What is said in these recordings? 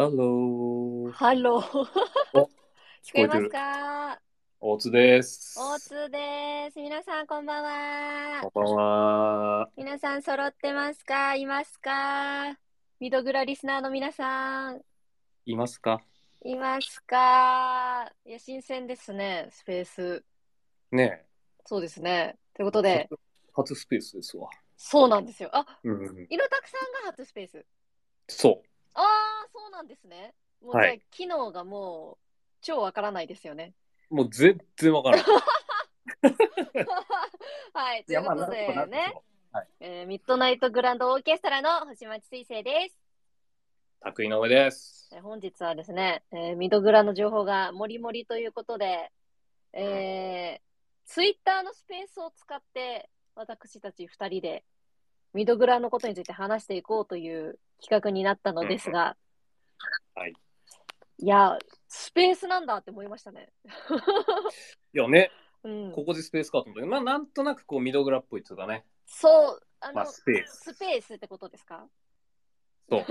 ハロー。 ハロー。 お、 聞こえます聞こえてる。 か？ 大津で大す。 津です。皆さんこんばんは。 こんばんは。 皆さん揃ってますか？いますか？ミドグラリスナーの皆さん、 いますか？ いますか？いや、新鮮ですね、スペース。 ねそうですね。というこえ。 とで、 初スペースですわ。 そうなんですよ。あ、 うん。 いろたくさんが初スペース。 そああ、そうなんですね。もう。 うじゃあ、 はい。 機能がもう、超わからないですよね。 もう全然わからん。 はい、 いや、まあ、 ということなんとなでね、 くそう。はい。 ミッドナイトグランドオーケストラの星町水星です。 拓井の上です。 本日はですね、ミドグラの情報がもりもりということで、 うん。 ツイッターのスペースを使って私たち2人でミドグラのことについて話していこうという企画になったのうん。 ですが、 はい。 いや、スペースなんだって思いましたね。 いやね、 うん、 ここでスペースかと思ったけど、まあ、なんとなくこう、ミドグラっぽいっつうかね。 そう、 まあ、スペースペース。 スってことですか？ そう。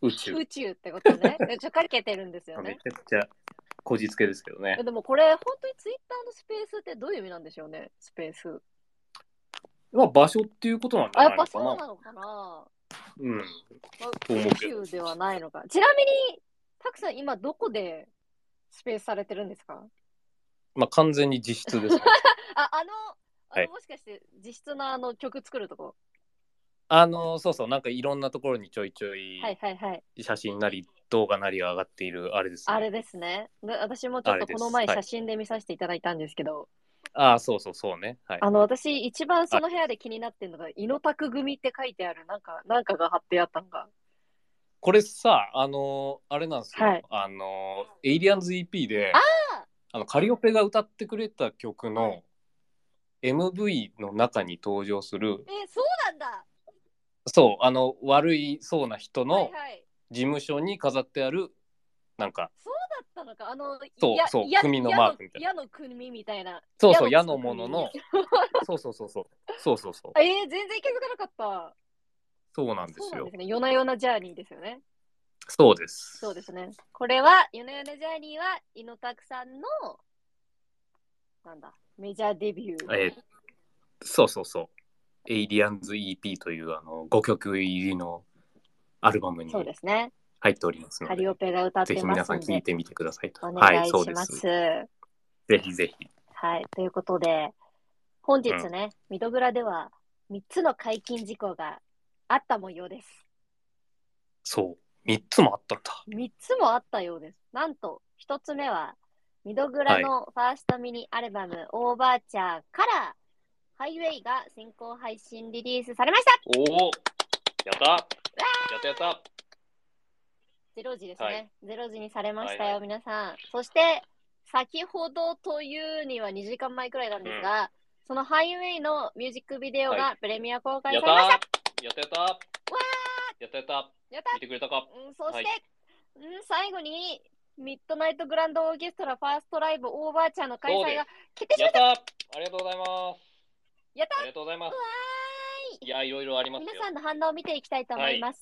宇宙。 宇宙ってことね。かけてるんですよめね。 ちゃくちゃこじつけですけどね。 でもこれ、本当にツイッターのスペースってどういう意味なんでしょうね、スペース。 まあ、場所っていうことなんじあ、 ゃやっぱそないのかな。 うなのかな。 うん。 まあ、 と思う宇けど。 宙ではないのか。ちなみに、たくさん今どこでスペースされてるんですか？ まあ、完全に実質ですね。 あ、 はい。 もしかして実質の曲作るとこ。 そうそう、なんかいろんなところにちょいちょはいいはいはい。 写真なり動画なりが上がっているあれですね。 あれですね。で私もちょっとこのあれです。はい。 前写真で見させていただいたんですけど、 ああ、そうそうそうね。はい。 私一番そあ、 の部屋で気になってるのが、イノタク組って書いてある、なんかが貼ってあったのが。 これさ、あれなんですよ。 はい。 エイリアンズ EP で、 あカリオペが歌ってくれた曲はい。 の MV の中に登場する、 そうなんだ。 そう、悪いそうな人のはいはい。 事務所に飾ってある、なんか、 そうだったのか。 そうそう、組のマークみたいな。 矢の組みたいな。 そうそう、 矢のつ矢のく組。 ものの、そうそうそうそう、そうそうそう、 全然気づかなかった。 そうなんですよ。 そうなんですね。夜な夜なジャーニーですよね。 そうです。 そうですね。これは、夜な夜なジャーニーは、イノタクさんの、なんだ、メジャーデビュー。 えーそうそうそう。エイリアンズ EP という5曲入りのアルバムそうにですね。 入っておりますので、 カリオペが歌ってぜひ皆ますんで、 さん聴いてみてくださいと。 おはい、 願いします。 そうです。ぜひぜひ。 はい。ということで、本うん。 日ね、ミドグラでは3つの解禁事項があった模様です。 そう。3つもあったんだ。 3つもあったようです。なんと、1つ目は、ミドグラはい。 のファーストミニアルバム、オーバーチャーから、ハイウェイが先行配信リリースされました。 おお、やったやったやった。 0時ですはい。 ね。0時にされましたよ、 はいはい。 皆さん。そして、先ほどというには2時間前くらいなんうん。 ですが、そのハイウェイのミュージックビデオはい。 がプレミア公開やったされました。 やったやったわやったやった。 ーやった。 見てくれたか？ そして、 はい。 最後に、ミッドナイトグランドオーケストラファーストライブオーバーチャーの開催がそうです。 決定しました。 やったありがとうございます。 やったありがとうございます。 わーい。 いや、いろいろありますよ。 皆さんの反応を見ていきたいと思はい。 います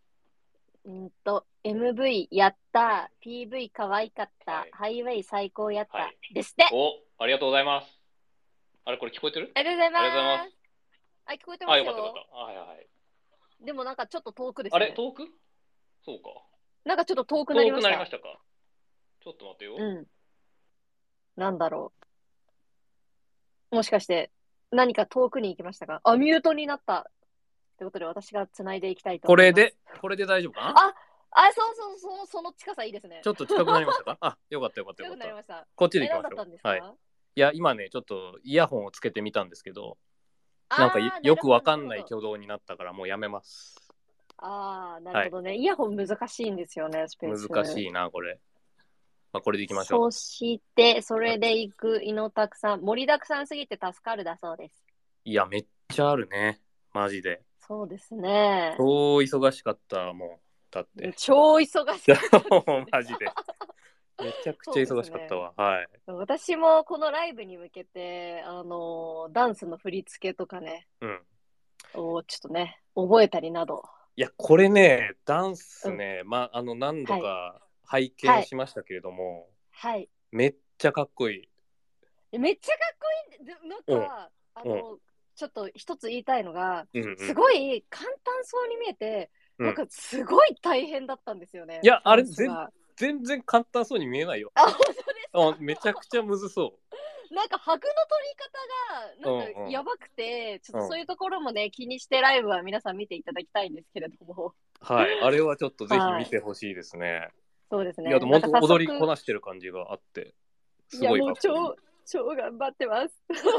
。MV やっうん。 た、PV 可愛かった、 はい。 ハイウェイ最高やった、 はい。 ですって。 ありがとうございます。あれ、これ聞こえてる？ ありがとうございありがとうございます。 ます。 あ、聞こえてまあ、 すよ。 よかったよかった。はいはいはい。 でもなんかちょっと遠くですね。 あれ遠く？そうか。 なんかちょっと遠くなり遠くました。 なりましたか？ちょっと待ってよ。 うん。なんだろう。もしかして、何か遠くに行きましたか？あ、ミュートになった。ということで、私が繋いでいきたいと思います。 これで大丈夫かな？ あ、そうそうそう、その近さいいですね。 ちょっと近くなりましたか？あ、よかったよかったよ近くかった。 なりました。 こっちで行きましょ何だったんですう。はい。 か？ いや、今ね、ちょっとイヤホンをつけてみたんですけど、なんかなるほど、 よくわかなるほど。 んない挙動になったからもうやめます。 なるはい。 ほどね。イヤホン難しいんですよね、スペース。 難しいな、これ。まあ、これで行きましょそして、そう。はい。 れで行く井のたくさん、盛りだくさんすぎて助かるだそうです。 いや、めっちゃあるね。マジで。 そうですね。 超忙しかった、もう。だって。 超忙しかったですね。 マジで。めちゃくちそうでゃ忙すね。 しかったわ。はい。 私もこのライブに向けて、ダンスの振り付けとかね、 うん。 ちょっとね、覚えたりなどいや、これね、ダンスね、何度はい。 か拝はい。 見しましたけれども、 はい。 めっちゃかっこいい。 めっちゃかっこいいんで、なんうん、 か、 うん、 ちょっと一つ言いたいのが、 うん、うん、 すごい簡単そうに見えて、 うん。 なんかすごい大変だったんですよね、 いや、あダれ、 ンスが。 全然簡単そうに見えないよ。 あ、本当ですあ、 か？ めちゃくちゃむずそなんか拍の取り方が、 う。うなんかん、 やばくて、ちょっうん、うん。 とそういうところもね、気にしてライブは皆さん見ていただきたいんですけれども。 はい。あれはちょっとぜひ見はい。 てほしいですね。いや、でそうですね。 も本当なんか早踊りこ速、 なしてる感じがあって、 いや、 すごいもかっこいい。 超頑張ってます。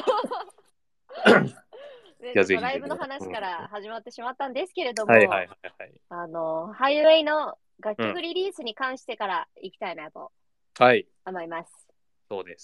ね、 いや、 ちょっぜひぜひね。 とライブの話うん。 から始まってしまったんですけれども、 はいはいはいはい。 ハイウェイの楽うん。 曲リリースに関してからいきたいなとはい。 思います。 そうです。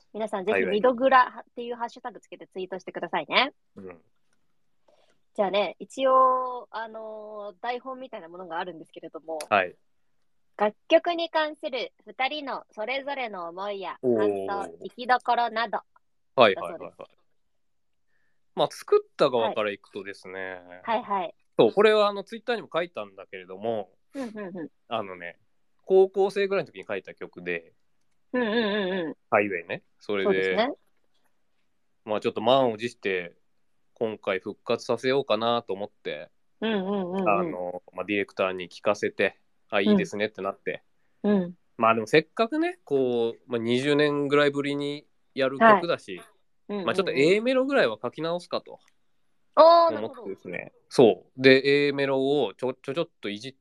皆さんぜひ、 はいはい。 ミドグラっていうハッシュタグつけてツイートしてくださいね。 うん。 じゃあね、一応、台本みたいなものがあるんですけれども、 はい。 楽曲に関する2人のそれぞれの思いやお感想、 お。 生きどころなどはいだそうです。 はいはいはい。まあ、作った側はい。 からいくとですね、 はいはい。 そう、これはツイッターにも書いたんだけれども、 うんうんうん。 あのね、高校生ぐらいの時に書いた曲で、 うんうんうんうん。 ハイウェイね。それで、 そうですね。 まあちょっと満を持して、今回復活させようかなと思って、 うんうんうんうん。 ディレクターに聞かせて、あ、いうん。 いですねってなって、 うん。 まあでもせっかくね、20年ぐらいぶりにやるはい。 曲だし、 うんまあちょっとうんうん。 A メロぐらいは書き直すかとああ、なる思っほど。 てですね。そう。で、A メロをちょっといじって、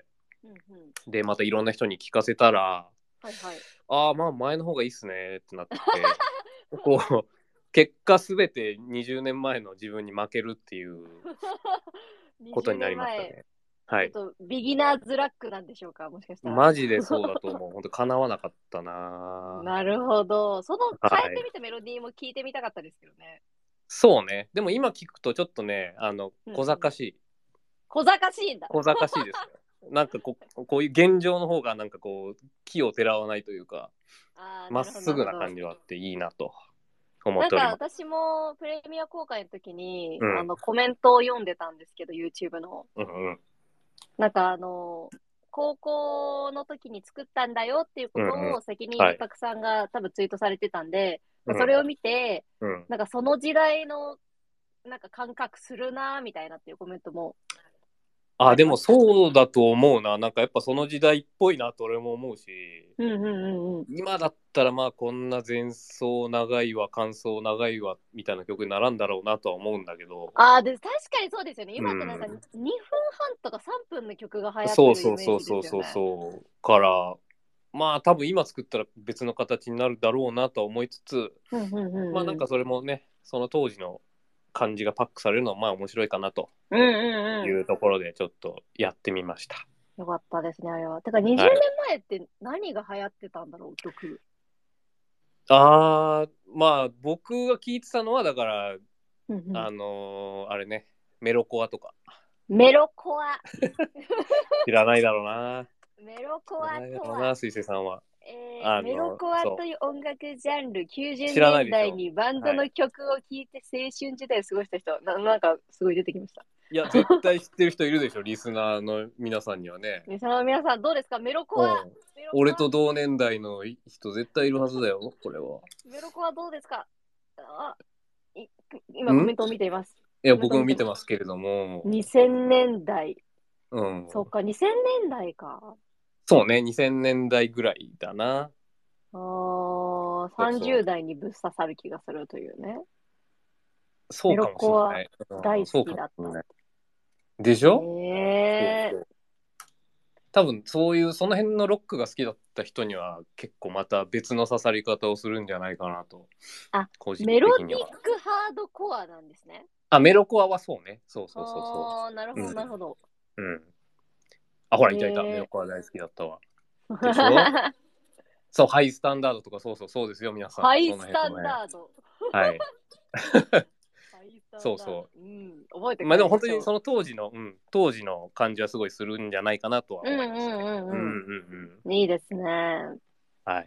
うんうん。 で、またいろんな人に聞かせたら、 はいはい。 ああ、まあ前の方がいいっすねってなって、こう、結果すべて20年前の自分に負けるっていうこと 20 にな年前、 りましたね。はい。 ちょっとビギナーズラックなんでしょうか、もしかしたら。 マジでそうだと思う。本当叶わなかったな。 なるほど。そのはい。 変えてみたメロディーも聞いてみたかったですけどね。 そうね。でも今聞くとちょっとね、小うんうん。 賢しい。 小賢しいんだ。 小賢しいですよ。なんかこういう現状の方がなんかこう、木をてらわないというか、 ああ、 まっなるほど、なすぐなるほど。 感じはあっていいなと思っなんております。 か私もプレミア公開の時に、 うん。 コメントを読んでたんですけど、YouTube の。 うんうん。 なんか高校の時に作ったんだよっていうこうんうん。 とを責任はい。 深くさんが多分ツイートされてたんで、 うん。 それを見て、 うん。 なんかその時代のなんか感覚するなみたいなっていうコメントもああ、でもりました。 そうだと思うな。なんかやっぱその時代っぽいなと俺も思うし、 うんうんうんうん。 今だったらまあこんな前奏長いわ、間奏長いわみたいな曲にならんだろうなとは思うんだけど、 ああ、で、確かにそうですよね。 う今ってなんか2 ん。 分半とか3分の曲が流行ってそうるイメージでそうそうそうすよね。 そうから、まあ多分今作ったら別の形になるだろうなとは思いつつ、 うんうんうんうん。 まあなんかそれもね、その当時の感じがパックされるのはまあ面白いかなとうんうんうん。 いうところでちょっとやってみました。 よかったですね、あれは。てか20 はい。 年前って何が流行ってたんだろう、曲。 まあ僕が聞いてたのはだからうんうん。 あれね、メロコアとか。 メロコア。 知らないだろうな。 メロコ知らアとは、 ないだろうな、水星さんは。 メロコアとそいう音楽ジャンル、 う。 90 知らない年でしょ。 代にバンドはい。 の曲を聴いて青春時代を過ごした人、なんかすごい出てきました。 いや、絶対知ってる人いるでしょ、リスナーの皆さんにはね。 その皆さんどうですか？メロコア。 うん。 メロコア。 俺と同年代の人絶対いるはずだよ、これは。 メロコアどうですか？あ、い今コんメントを見ています。 いや、 コメント僕も見てを見てます。 ますけれども。 2000年代。 うん。 そっか、2000年代か。 そうね、2000年代ぐらいだな。そうそ 30代にぶっ刺さる気がするというね。 う。そメロうかもしコアんない。うん、 大好そうかきだった。 もしんない。でしょ？そうええそう。多分そういうその辺のロックが好きだった人には結構また別の刺さり方をするんじゃないかなとあ、 個人メロデ的には。 ィックハードコアなんですね。 あ、メロコアはそうね。そうそうそうそああ、なるう。 ほど、 うん。 なるほど。 うん。あ、ほらいたいた。メロええコア大好きだったわ。でしょ？そう、ハイスタンダードとかそうそうそうですよ皆さん。 ハイそのスタン辺のね。 ダード。 はい。 ハイスタンダード。 そうそうん、覚えてう。まあでも帰りましょ本当にその当時の、うん、当時の感じはすごいするんじゃないかなとはう。うん思いますね。うんうんうんうんうん。 うん。いいですね。 はい。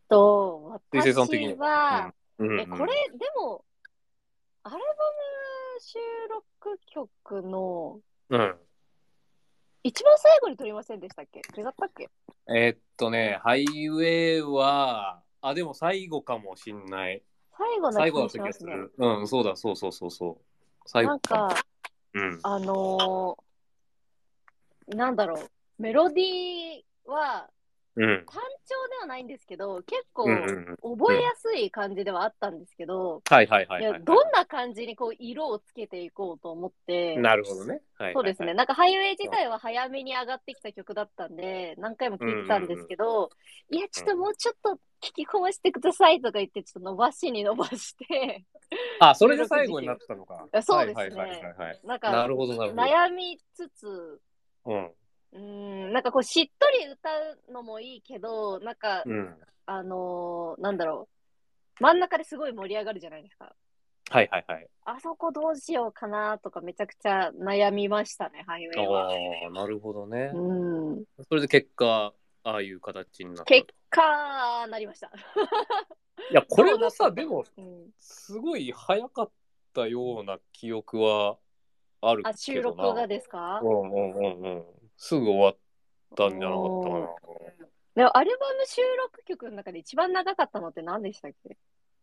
私水星さん的には。うん。 は、 うんうこれ、 ん。 でも、アルバム収録曲のうん。 一番最後に撮りませんでしたっけ？違ったっけ？ ハイウェイは、でも最後かもしんない。 最後な気最後だったしますね。 気がする。うん、そうだ、そうそうそうそう。最後かも。 なんか、 うん。 あのなんだろう、メロディーはうん。 単調ではないんですけど、結うん。 構うん。 覚えうん。 やすい感じではあったんですけど、 はいはいはいや、 いはいはい。 どんな感じにこう色をつけていこうと思って、 なるほどね。はいそうですね。 はいはい。 なんかハイウェイ自体は早めに上がってきた曲だったんで、何回もうんう聴いてたんですんけど、いや、ちうん。 ょっともうちょっと聞き込ませてくださいとか言って、ちょっと伸ばしに伸ばして、 それ収で最後にな録時期。 ってたのか。 そうではいはいはいはすね。 いはい。 なんか、 なるほどなるほど。 悩みつつ、 うん。 なんかこう、しっとり歌うのもいいけど、なんか、 うん。 なんだろ真ん中ですごい盛り上がるじゃないですか。 はいはいはい。 あそこどうしようかなとかめちゃくちゃ悩みましたね、ハイウェイは。 なるほどうね。 ん。 それで結果、ああいう形になった結と。 果、なりました。 いや、これどうなもさ、 ったんだろでも、 う。うん。 すごい早かったような記憶はあるけ収どな。 録がですか？ うんうんうんうん。すぐ終わったんじゃなかったかな。 おー。でも、アルバム収録曲の中で一番長かったのって何でしたっけ？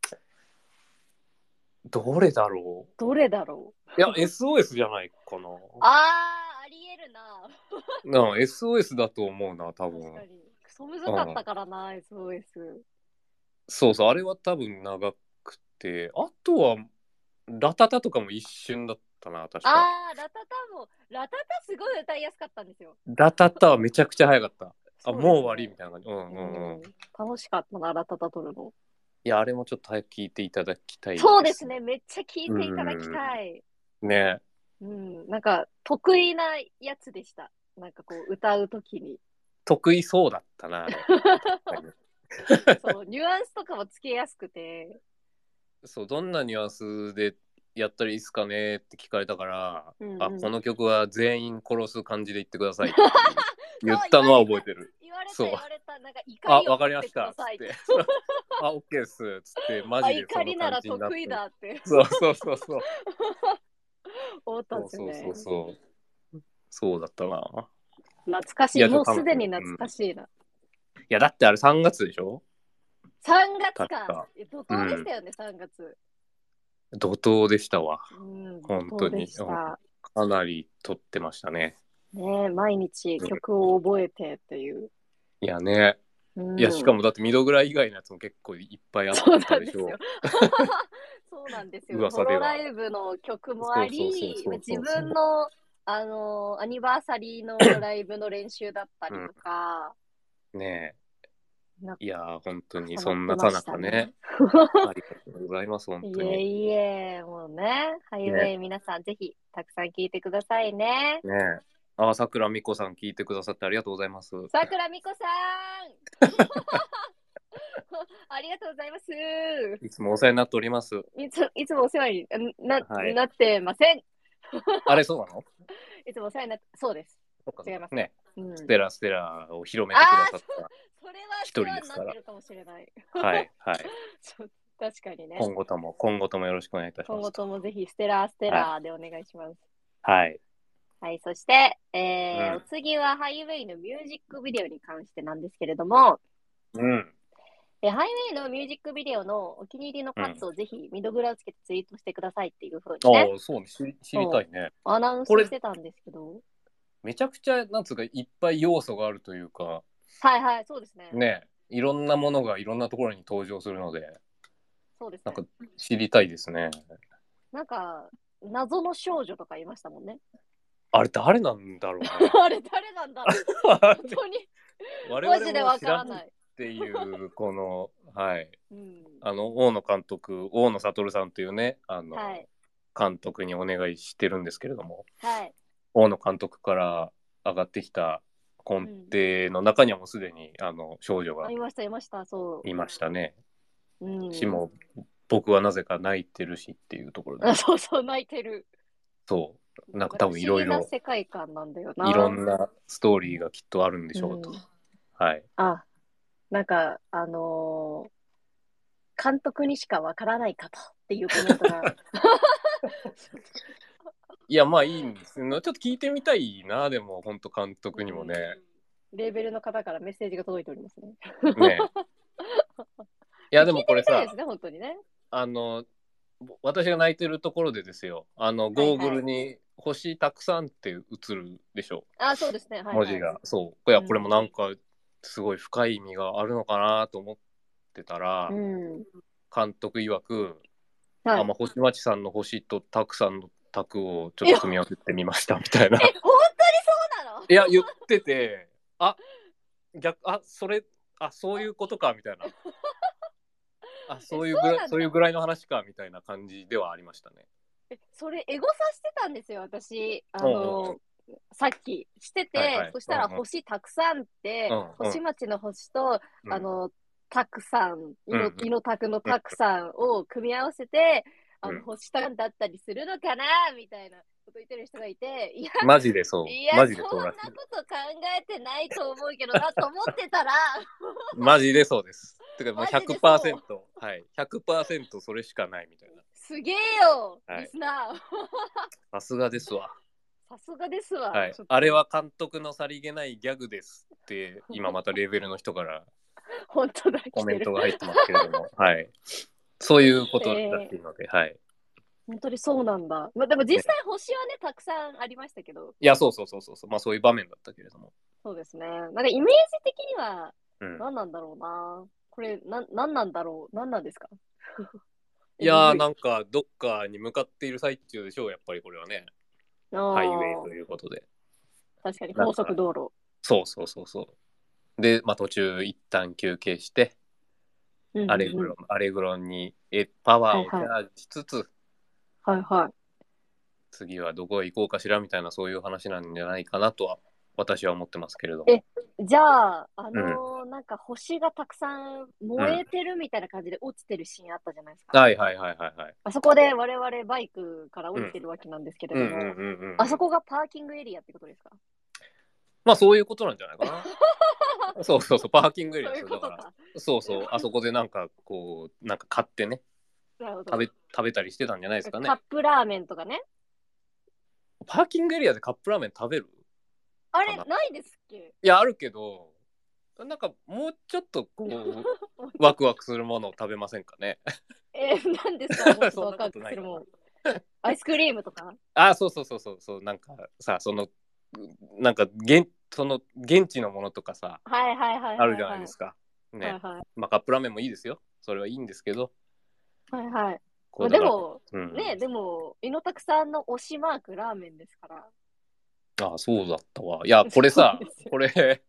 どれだろどれだろう。 う。いや、SOS じゃないかな。 ありえるな。 SOS だと思うな、多分。 確かに。クソむずかったうん。 からな、SOS。 そうそう、あれは多分長くて、あとは、ラタタとかも一瞬だったな、確か。 ラタタすごい歌いやすかったんですよ。 ラタタはめちゃくちゃ早かった。 そうもう終わりですね。 みたいな感じ。うんうんうん。 楽しかったな、ラタタ撮るの。 いや、あれもちょっと早く聞いていただきたいですね。 そうですね。めっちゃ聞いうていただきん。 たい。 ね。 なんか、得意なやつでした。なんかこう、歌うときに。 得意そうだったな、あれ。確かに。 そう、ニュアンスとかもつけやすくて。 そう、どんなニュアンスでやったらいいですかねって聞かれたから、こうんうん。 の曲は全員殺す感じで言ってくださいって言っそう、 たのは覚えてる。そう。 言われた。なんか怒りをわか持ってくりました。 ださいって。 つって。オッケーっす。つって、マあ、 ジでその怒りなら感じになって。 得意だってそうそうそうそう。 思ったんそうそうそですよね。 うそう。そうだったな。 懐かしい。 いや、 もう楽しみ。 すでに懐うん。いかしいな。 や、だってあれ3月でしょ？ 3月か。 確か。 怒うん。 涛でしたよね、3月。 怒涛でしたわ。 怒涛で本当に。うん、 した。 かなり撮ってましたね。 ねえ、毎日うん、 曲を覚えてっていう。 いやね。 ういや、しかん。 もだってミドグラ以外のやつも結構いっぱいあっそうたでしょ？ なんですよ。そうなんですよ。ソロ噂では。 ライブの曲もあそうそうそうり、自そうそうそう。 分の、アニバーサリーのライブの練習だったりとうん。 か、 ねなんかえ。いやー、本当にそ重なってんなさましたなかね。 ね。 ありがとうございます、本い当に。 えいえ、もうね、ハイウェねイ皆さんぜひたくさん聞いてくださいね。 え。ねえ。さくらみこさん聞いてくださってありがとうございます。 さくらみこさんありがとうございます。 いつもお世話になっております。 いつもお世話にはい。 なってません。 あれ、そうなの？ いつもお世話になって、そうです。 そっかそっか。 違います。 ね。 うん。 ステラを広めあてくだあ、 さったそれは世一人話にですから。 なってるかもしれない。 はい、はい。 確かにね。 今後ともよろしくお願いいたし今後ますと。 ともぜひステはい。 ラーでお願いします。 はい。 はい、そして、おうん。 次はハイウェイのミュージックビデオに関してなんですけれども、 うん。 ハイウェイのミュージックビデオのお気に入りのカッうん。 トをぜひミドグラをつけてツイートしてくださいっていう風にね、 そうね。知りたそいね。 う、アナウンこれ、 スしてたんですけど、 めちゃくちゃ、なんつうか、いっぱい要素があるというか、 はいはい、そうですね。 ね。いろんなものがいろんなところに登場するので、 そうですね。 なんか知りたいですね。 なんか、謎の少女とかいましたもんね。 あれ誰なんだろうね。 あれ誰なんだろう。 あれ本当に、 我々 マジでわも知らないっからない。 ていう、この、はい。 うん。 大野悟さんというね、 はい。 監督にお願いしてるんですけれども、 はい。 大野監督から上がってきた根うん。 底の中にはもうすでに少女がいました、いました、そいましたね。 う。うん。 しも僕はなぜか泣いてるしっていうところあ、 で、 そうそう、泣いてる。 そうなんか多分いなんか不思ろいろ議な世界観なんだよいろな。 んなストーリーがきっとあるんでしょうと。 うん。 はい。 あ、なんか、監督にしかわからないかとっていうコメントがいや、まあいいんですよ。ちょっと聞いてみたいな、でも、本当監督にもね。 レーベルの方からメッセージが届いておりますね。 ね。いや、で聞いてもこれさ、 みたいですね、本当にね。 あの、私が泣いてるところでですよ、ゴーグルに星たくさんって映るでしょ、 あ、そうですね。はいはい。 文字が。そう。いや、これもなんか、すごい深い意味があるのかなと思ってたら、監督曰く、 はい。 まあ、星町さんの星とたくさんの卓をちょっいや、 と組み合わせてみましたみたいな。 本当にそうなの？ いや、言ってて、そういうことかみたいな。そういうぐらいの話かみたいな感じではありましたね。 それ、エゴサしてたんですよ、私。 うんさっきしてて、 はいはい。 そしたら星たくさんって、星町の星と、たくさん、いのたくのたくさんを組み合わせて、星たくさんだったりするのかなみたいなこと言ってる人がいて、 マジでそう。 いや、 マジでそんなそうらしい。 こと考えてないと思うけどなと思ってたら、 マジでそうです。てかもうマジでそう。 100%、はい、100%それしかないみたいな。 すげえよ、 はい。 リスナー。 さすがですわ。 さすがですわ。 はい。 ちょっとあれは監督のさりげないギャグですって、今またレーベルの人から本当だ、 コメン来てる。 トが入ってますけれども、はい。そういうことらしいので、はい。 本当にそうなんだ。まあ、でも実ね、 際星はね、たくさんありましたけど、 いや、そうそうそうそうそう。まあそういう場面だったけれども。 そうですね。なんかイメージ的にはうん。 何なんだろうな。これ、何なんだろう。何なんですか？ いやー、 むずい。 なんかどっかに向かっている最中でしょう、やっぱりこれはね。 あハイウェイとあ、 いうことで。 確かに高速なんか、 道路。 そうそうそうそう。で、まあ途中一旦休憩して、 うんうんうん。 アレグロにパワーはいはい。 をチャージしつつ、 はいはい。 次はどこへ行こうかしらみたいなそういう話なんじゃないかなとは私は思ってますけれども。 え、じゃあ、 うん。 なんか星がたくさんうん。 燃えてるみたいな感じで落ちてるシーンあったじゃないですか。 はいはいはいはいはい。 あそこで我々バイクから降りうん。 てるわけなんですけれうんうんども、 うんうんうん。 あそこがパーキングエリアってことですか？ まあそういうことなんじゃないかな。そうそうそう、パーキングエリアそういですよ。だから、 うことか。 そうそう、 なるほど。 あそこでなんかこう、なんか買ってね、 なるほど。 食べたりしてたんじゃないですかね。 カップラーメンとかね。 パーキングエリアでカップラーメン食べるあれ、 かな。 ないですっけ？ いや、あるけど、なんかもうちょっとこう、ワクワクするものを食べませんかね。 何ですか？もうちょっとそんなこワクワとないかな。 クするもん。アイスクリームとか？ そうそうそうそうそう、なんかさ、なんか現地のものとかさ、 はいはいはいあるじはいはい。 ゃないですか。ね。 はいはい。 まあカップラーメンもいいですよ。それはいいんですけど、 はいはい。まあ、 こうだから、 でも、 うん。 ね、でも、猪拓さんの推しマークラーメンですから。 そうだったわ。いや、これそうさ、 ですよ。 これ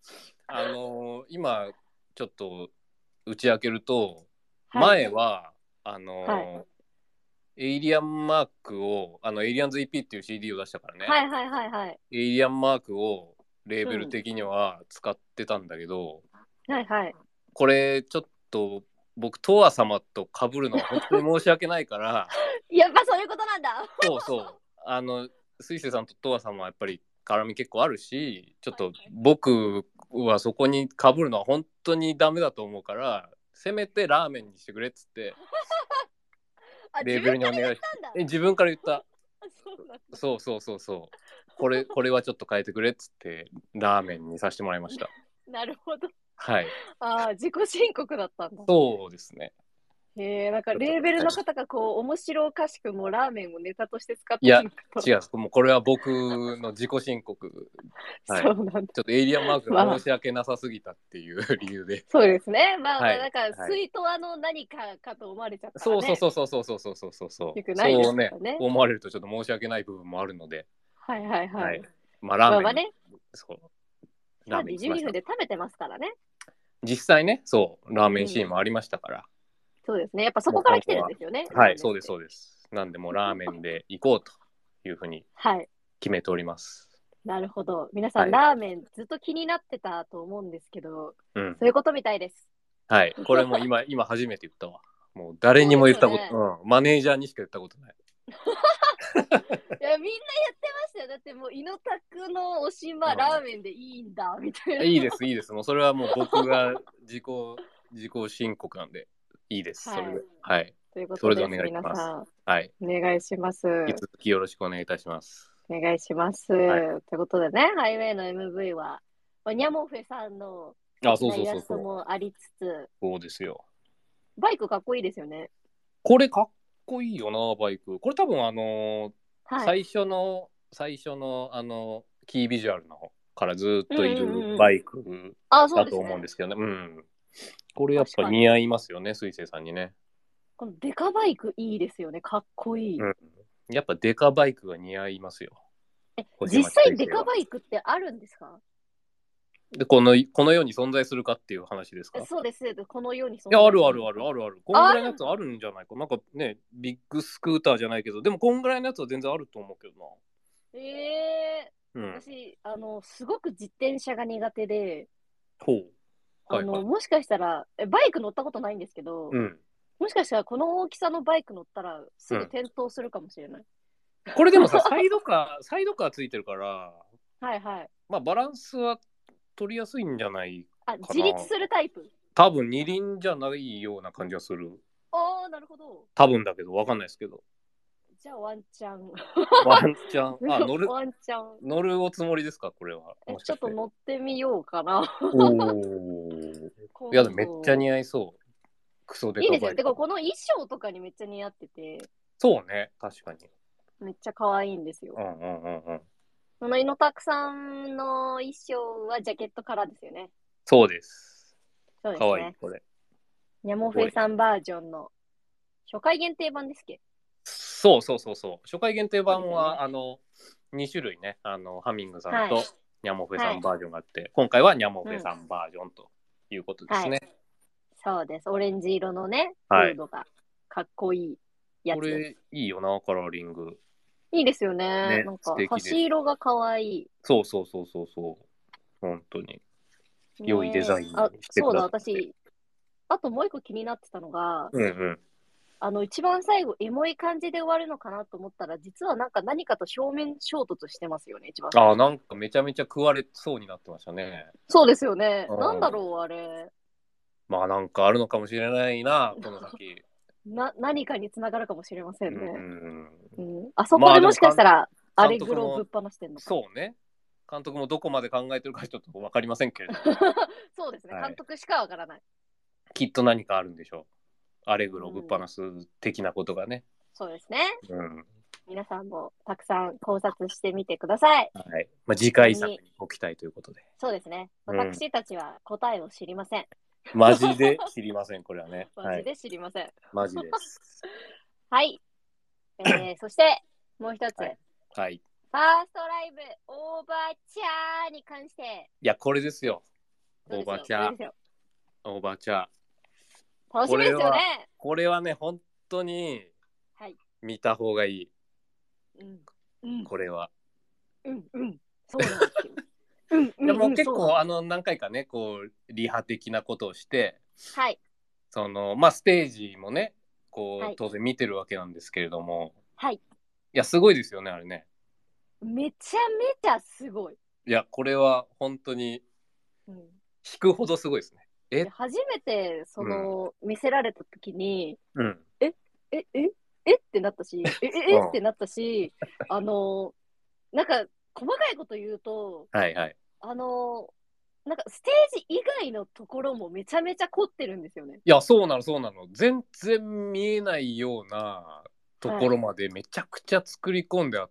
今、ちょっと打ち明けると、 はい。 前は、 はい。 エイリアンマークを、エイリアンズ EP っていう CD を出したからね、 はいはいはいはい。 エイリアンマークをレーベルうん。 的には使ってたんだけど、 はいはい。 これちょっと僕、トア様と被るのは本当に申し訳ないから、 やっぱそういうことなんだ。 そうそう、水星さんとトア様はやっぱり絡み結構あるし、ちょっとはいはい。 僕はそこに被るのは本当にダメだと思うから、せめてラーメンにしてくれっつって、 あ、自分からレーベルにお願いして、 言ったんだ。 自分から言った。 あ、そうなんだ。 そうそうそうそう。これはちょっと変えてくれっつって、ラーメンにさせてもらいました。 なるほど。 はい。 ああ、自己申告だったんだ。 そうですね。 へえ、なんかちょっと、 レーベルの方がこう、面白おかしくもラーメンをネタとして使っいや、 てるのかと。 違う。もうこれは僕の自己申告。はい。 そうなんだ。 ちょっとエイリアンマークがまあ、 申し訳なさすぎたっていう理由で。 そうですね。まあまあ、 はい。 なんか、 はい。 水筒の何かかと思われちゃったらそうそうね、 そうそうそうそうそうそうそう。 よくないでそうね、 すからね。 思われるとちょっと申し訳ない部分もあるので、 はいはいははい。 い。 まあ、ラーメンに、 まあまあね、 そう、ラー 3時12 メンにしました。 分で食べてますからね。 実際ね、そう、ラーメンシーンうん。 もありましたから、 そうですね。やっぱそもうこから来て今後は、 るんですよね、 はい、そうです、 ラーメンって。 そうです。なんで、もうラーメンで行こうというふうにはい。 決めております。 なるほど。皆さん、 はい。 ラーメンずっと気になってたと思うんですけど、 うん。 そういうことみたいです。 はい。これも今初めて言ったわ。もう誰にそうでも言ったこと、 すよね。 マネージャーにしか言ったことない。 いや、みんなやってましたよ。だってもう、イノタクのおしまラーうメンでいいんだ、みたいな。 いいです、いいです。もうそれはもう僕が自己申告なんで、いいです、それで。 はい。 はい。 というこそれでおとです、 願いします。 皆さん。 はい。 お願いします。 引き続きよろしくお願いいたします。 お願いします。 はい。 ということでね、ハイウェイの MV は、ニャモフェさんの素あ、 敵そうなイラストそうそうそう。 もありつつ、 そうですよ。 バイクかっこいいですよね。 これかっこいいよな、バイク。これ多分はい。 最初のキービジュアルの方からずっうんというんうんうん。 るバイクあ、そうだとですね。 思うんですけどね。うん。これやっぱ確かに。 似合いますよね、水星さんにね。 このデカバイクいいですよね。かっこいい。 うん。やっぱデカバイクが似合いますよ。星実町水際デカ星は。 バイクってあるんですか？ で、この世に存在するかっていう話ですか？ そうです。この世にいや、 存在あるあるあするんですか？ るあるある。こんあ、 ぐあるんだ。 らいのやつあるんじゃないか。なんかね、ビッグスクーターじゃないけど、でもこんぐらいのやつは全然あると思うけどな。うん。 私、すごく自転車が苦手で、 ほう。はいはい。 もしかしたら、バイク乗ったことないんですけど、 うん。 もしかしたらこの大きさのバイク乗ったらすぐうん。 転倒するかもしれない。 これでもさ、サイドカーついてるから、 はいはい。 まあバランスは取りやすいんじゃないあ、 かな。 自立するタイプ。 多分二輪じゃないような感じがする。 ああ、なるほど。 多分だけど、わかんないですけど。 じゃあワンチャン。 ワンチャン、あ、乗る、 ワンチャン。 乗るおつもりですか、これは。もしかして。 ちょっと乗ってみようかな。 おー。いや、でも今めっちゃ似度。 合いそう。クソデいいですよ。 カバイク。 てか、この衣装とかにめっちゃ似合ってて、 そうね、確かに。 めっちゃ可愛いんですよ。 うんうんうんうん。 その井野拓さんの衣装はジャケットからですよね。 そうです。かわいい、 そうですね。 これ。 ニャモフェおい。 さんバージョンの初回限定版ですっけ？ そうそうそうそう。初回限定そうですよね。 版は、2種類ね、ハミングさんはい。 とニャモフェさはい。 んバージョンがあって、今回はニャモうん。 フェさんバージョンということではい。 すね。 そうです。オレンジ色のね、 はい。 フードがかっこいいやつです。 これ、いいよな、カラーリング。 いいですよね。 ね、素なんか、 敵です。 端色がかわいそうそうそうそうそう。本当に。 い。 良いデねえ。 ザインあ、 にしてくそうだ、 ださって。 私、あともう一個気になってたのが、 うんうん。 一番最後、エモい感じで終わるのかなと思ったら、実はなんか何かと正面衝突してますよね、一番最ああ、 後。 なんかめちゃめちゃ食われそうになってましたね。 そうですよね。 うん。 なんだろう、あれ。 まあなんかあるのかもしれないな、この先。 何かにつながるかもしれませうんんね。 うんうん。あそうん。まあでこでももしかしたら、アレグ監督も、 ロをぶっ放してんのか。 そうね。監督もどこまで考えてるかちょっと分かりませんけれども。 そうですね。 はい。 監督しかわからない。 きっと何かあるんでしょう。アレうグロぶっ放ん。 す的なことがね。 そうですね。 うん。 皆さんもたくさん考察してみてください。 はい。まあ次回作それに、 にご期待ということで。 そうですね。 うん。 私たちは答えを知りません。 マジで知りません、これはね。はい。 マジで知りません。 マジです。 はい。そして、もう一つ。 はい。はい。いファーストライブ、オーバーチャーに関して、 や、これですよ。オーそうですよ。 バーチャー。 これですよ。 オーバーチャー。 楽しみですよね。 これはね、本当にはい。 見た方がいい。 うん。うん。 これは。 うん。うん。そうなんですよ。うんういや、もうんうん。 結構、 そうなんです。 何回かね、こう、リハ的なことをして、 はい。 まあ、ステージもね、こう、 はい。 当然見てるわけなんですけれども、 はい。 いや、すごいですよね、あれね。 めちゃめちゃすごい。 いや、これは本当に、 うん。 引くほどすごいですね。 で、初めて、 うん、 見せられた時に、 うん、 え、え、え、ってなったし、 うん。 ってなったし、あの、なんか、細かいこと言うと、 はいはい。 あの、なんかステージ以外のところもめちゃめちゃ凝ってるんですよね。 いや、そうなの、そうなの。全然見えないようなとはい。 ころまでめちゃくちゃ作り込んであって、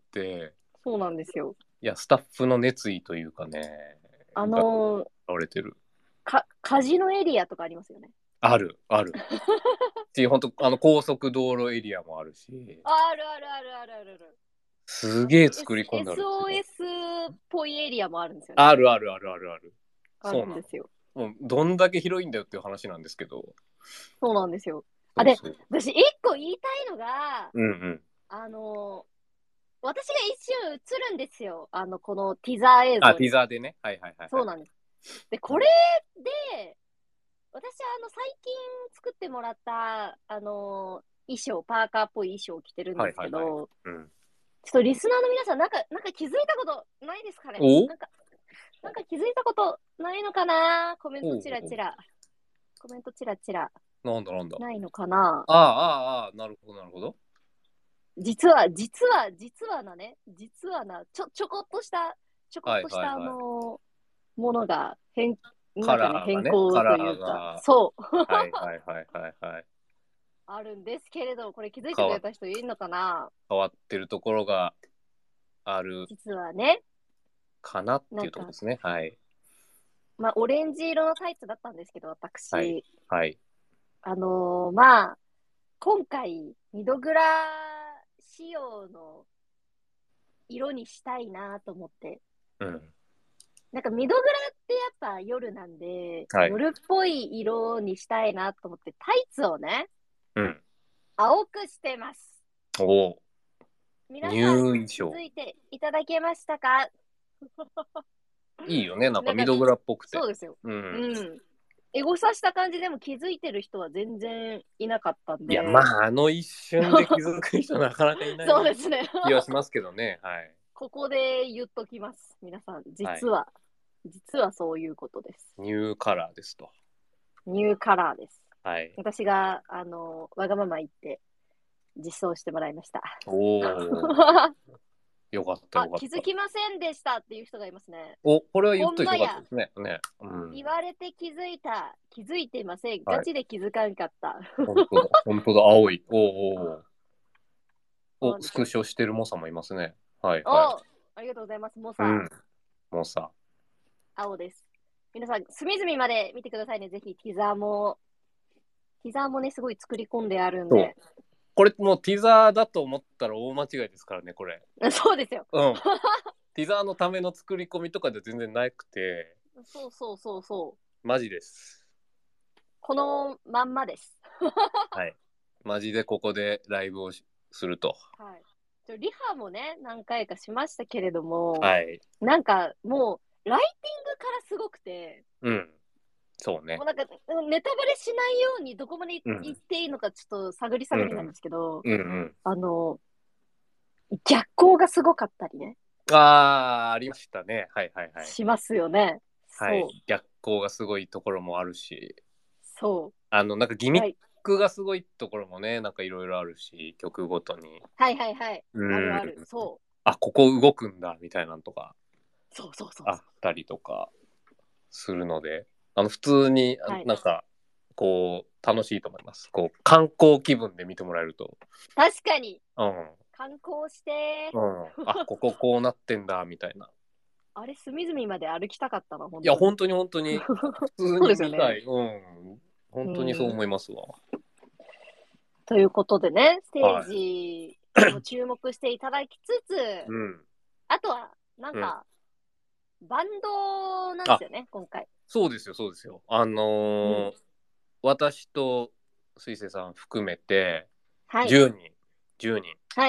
そうなんですよ。 いや、スタッフの熱意というかね、 あがの、 倒れてる。 カジノエリアとかありますよね。 ある、ある。本当高速道路エリアもあるし、 あるあるあるあるあるある。 すげえ作り込んであるんですよ。 SOS っぽいエリアもあるんですよね。 あるあるあるあるある。 あそうなるんですよ。 の。もうどんだけ広いんだよっていう話なんですけど。 そうなんですよ。あ、で、 そうそう。 私一個言いたいのが、 うんうん。 あの、私が一瞬映るんですよ。このティザー映あ、ティ像に。 ザーでね。はいはいはいはい。 そうなんです。で、これうん。 で、私、最近作ってもらった、衣装、パーカーっぽい衣装を着てるんですはいはいはい。 けど、 うん。 ちょっとリスナーの皆さん、なんか気づいたことないですかね？ おなんか気づいたことないのかな？コメントチラおおチラ。コメントチラチラ。 なんだなんだ。 ないのかな？ ああ、ああ、ああ、なるほどなるほど。 実はな、ちょこっとした、 はいはいはい。 ものがカね、 ラーがね、 変更カラというか、 ーが、 そう、 はいはいはいはいはい。 あるんですけれど、これ気づいて変わ、 くれた人いるのかな？ 変わってるところがある実はね、 かなってなんか、 いうところですね。はい。 まあ、オレンジ色のタイツだったんですけど、 はい。 私、 はい。 まあ、今回、ミドグラ仕様の色にしたいなと思って。 うん。 なんかミドグラってやっぱ夜なんで、 はい。 夜っぽい色にしたいなと思って、タイツをね、 うん。 青くしてます。 おお、 皆さん入衣装。 気づいていただけましたか？ いいよね。なんかなんか、 ミドグラっぽくて。 そうですよ。 うん。 うん。エゴサした感じでも気づいてる人は全然いなかったんいや、まで。 あ、あの一瞬で気づく人なかなかいないそうですね。 気はしますけどね。はい。 ここで言っときます。皆さん、 はい。 実はそういうことです。 ニューカラーですと。 ニューカラーです。 はい。 私が、わがまま言って実装してもらいました。 おお、よかったよあ、 かった。 気づきませんでしたっていう人がいますね。 お、これは言っといてよかったほんまや、 ですね。ね。うん。 言われて気づいた。気づいてません。ガはい。 チで気づかんかった。 本当だ。本当だ。青い。おおお。お、スクそうなんですよ。 ショしてる猛者もいますね。はいはい。 お、ありがとうございます。もうさ、 うん。猛者。 青です。皆さん、隅々まで見てくださいね。ぜひ、ティザーもね、すごい作り込んであるんそう。 で。 これもうティザーだと思ったら大間違いですからね、これ。 そうですよ。 うん。ティザーのための作り込みとかで全然なくて、 そうそうそうそう。 マジです。 このまんまです。 はい。マジでここでライブをすると。 はい。リハもね、何回かしましたけれども、 はい。 なんかもう、ライティングからすごくて、 うん。そうね。 もうなんか、ネタバレしないようにどこまでうん。 言っていいのかちょっと探りうん。 探りなんですけど、 うん。うん。 あの、逆光がすごかったりね、 ああ、ありましたね。はいはいはい。 しますよね。 はい。 そう、 逆光がすごいところもあるし、 そう。 なんかギミッライクがすごいところもね、なんかいろいろあるし、曲ごとに。 はいはいはい。 うん。 あるある。そあ、ここ動くんだ、みたいなのとかう。そうそうそうあそう。 ったりとかするので、普通に、 はい。 なんか、こう、楽しいと思います。こう、観光気分で見てもらえると。 確かに、 うん。 観光して、 うん。あ、こここうなってんだ、みたいな。 あれ、隅々まで歩きたかったな、 いや、 本当に。 本当に本当に、普通そうにですよね。 見たい。うん。 う本当にそうん。 思いますわ。 ということでね、ステーはい。 ジにも注目していただきつつ、 うん。 あとは、なんうん。 か、バンドなんであ、 すよね、今回。 そうですよ、そうですよ。 うん。 私と水星さん含めて、 はい。 10人、10人、 はい。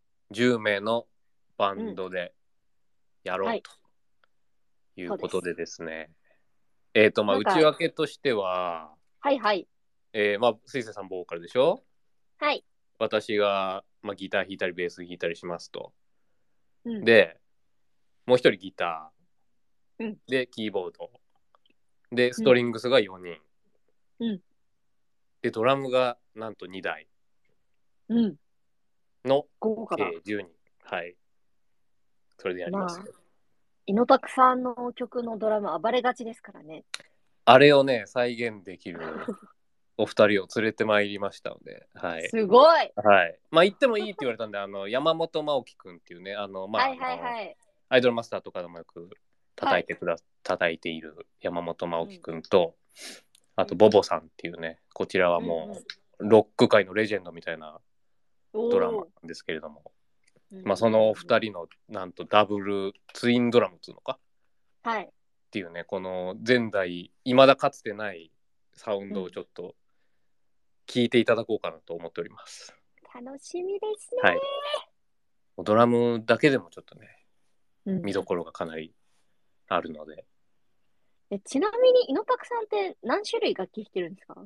10名のバうん。 ンドでやろはい。 うというそうです。 ことでですね。まあ、内なんか、 訳としては、 はいはい。 まあ、水星さんボーカルでしょ。 はい。 私が、まあ、ギター弾いたり、ベース弾いたりしますと。 うん。 で、もう一人ギタうん。 ー、で、キーボード、で、スうん。 トリングスが4人、 うん。 で、ドラムがなんと2台うん。 の豪華だ。 計10人。はい。それでやりますまあ、 よ。 猪拓さんの曲のドラム暴れがちですからね。 あれをね、再現できるお二人を連れてまいりましたので、はい。 すごい。 はい。まあ、行ってもいいって言われたんで、山本真央くんっていうね、 はいはいはい。 アイドルマスターとかでもよくはい。 叩いている山本真央うん。 くんと、あうん。 とボボさんっていうね、こちらはうん。 もうん。 うロック界のレジェンドみたいなおドラマお。 なんですけれども、 うんうんうまあ、そのんうん。 二人のなんとダブルツインドラムっていうのかはい。 っていうね、この前代未だかつてないサウンドをうん。 ちょっと聞いていただこうかなと思っております。 楽しみですね。 はい。ドラムだけでもちょっとね、 うん。 見どころがかなりあるので。 ちなみに、猪拓さんって何種類楽器弾けるんですか？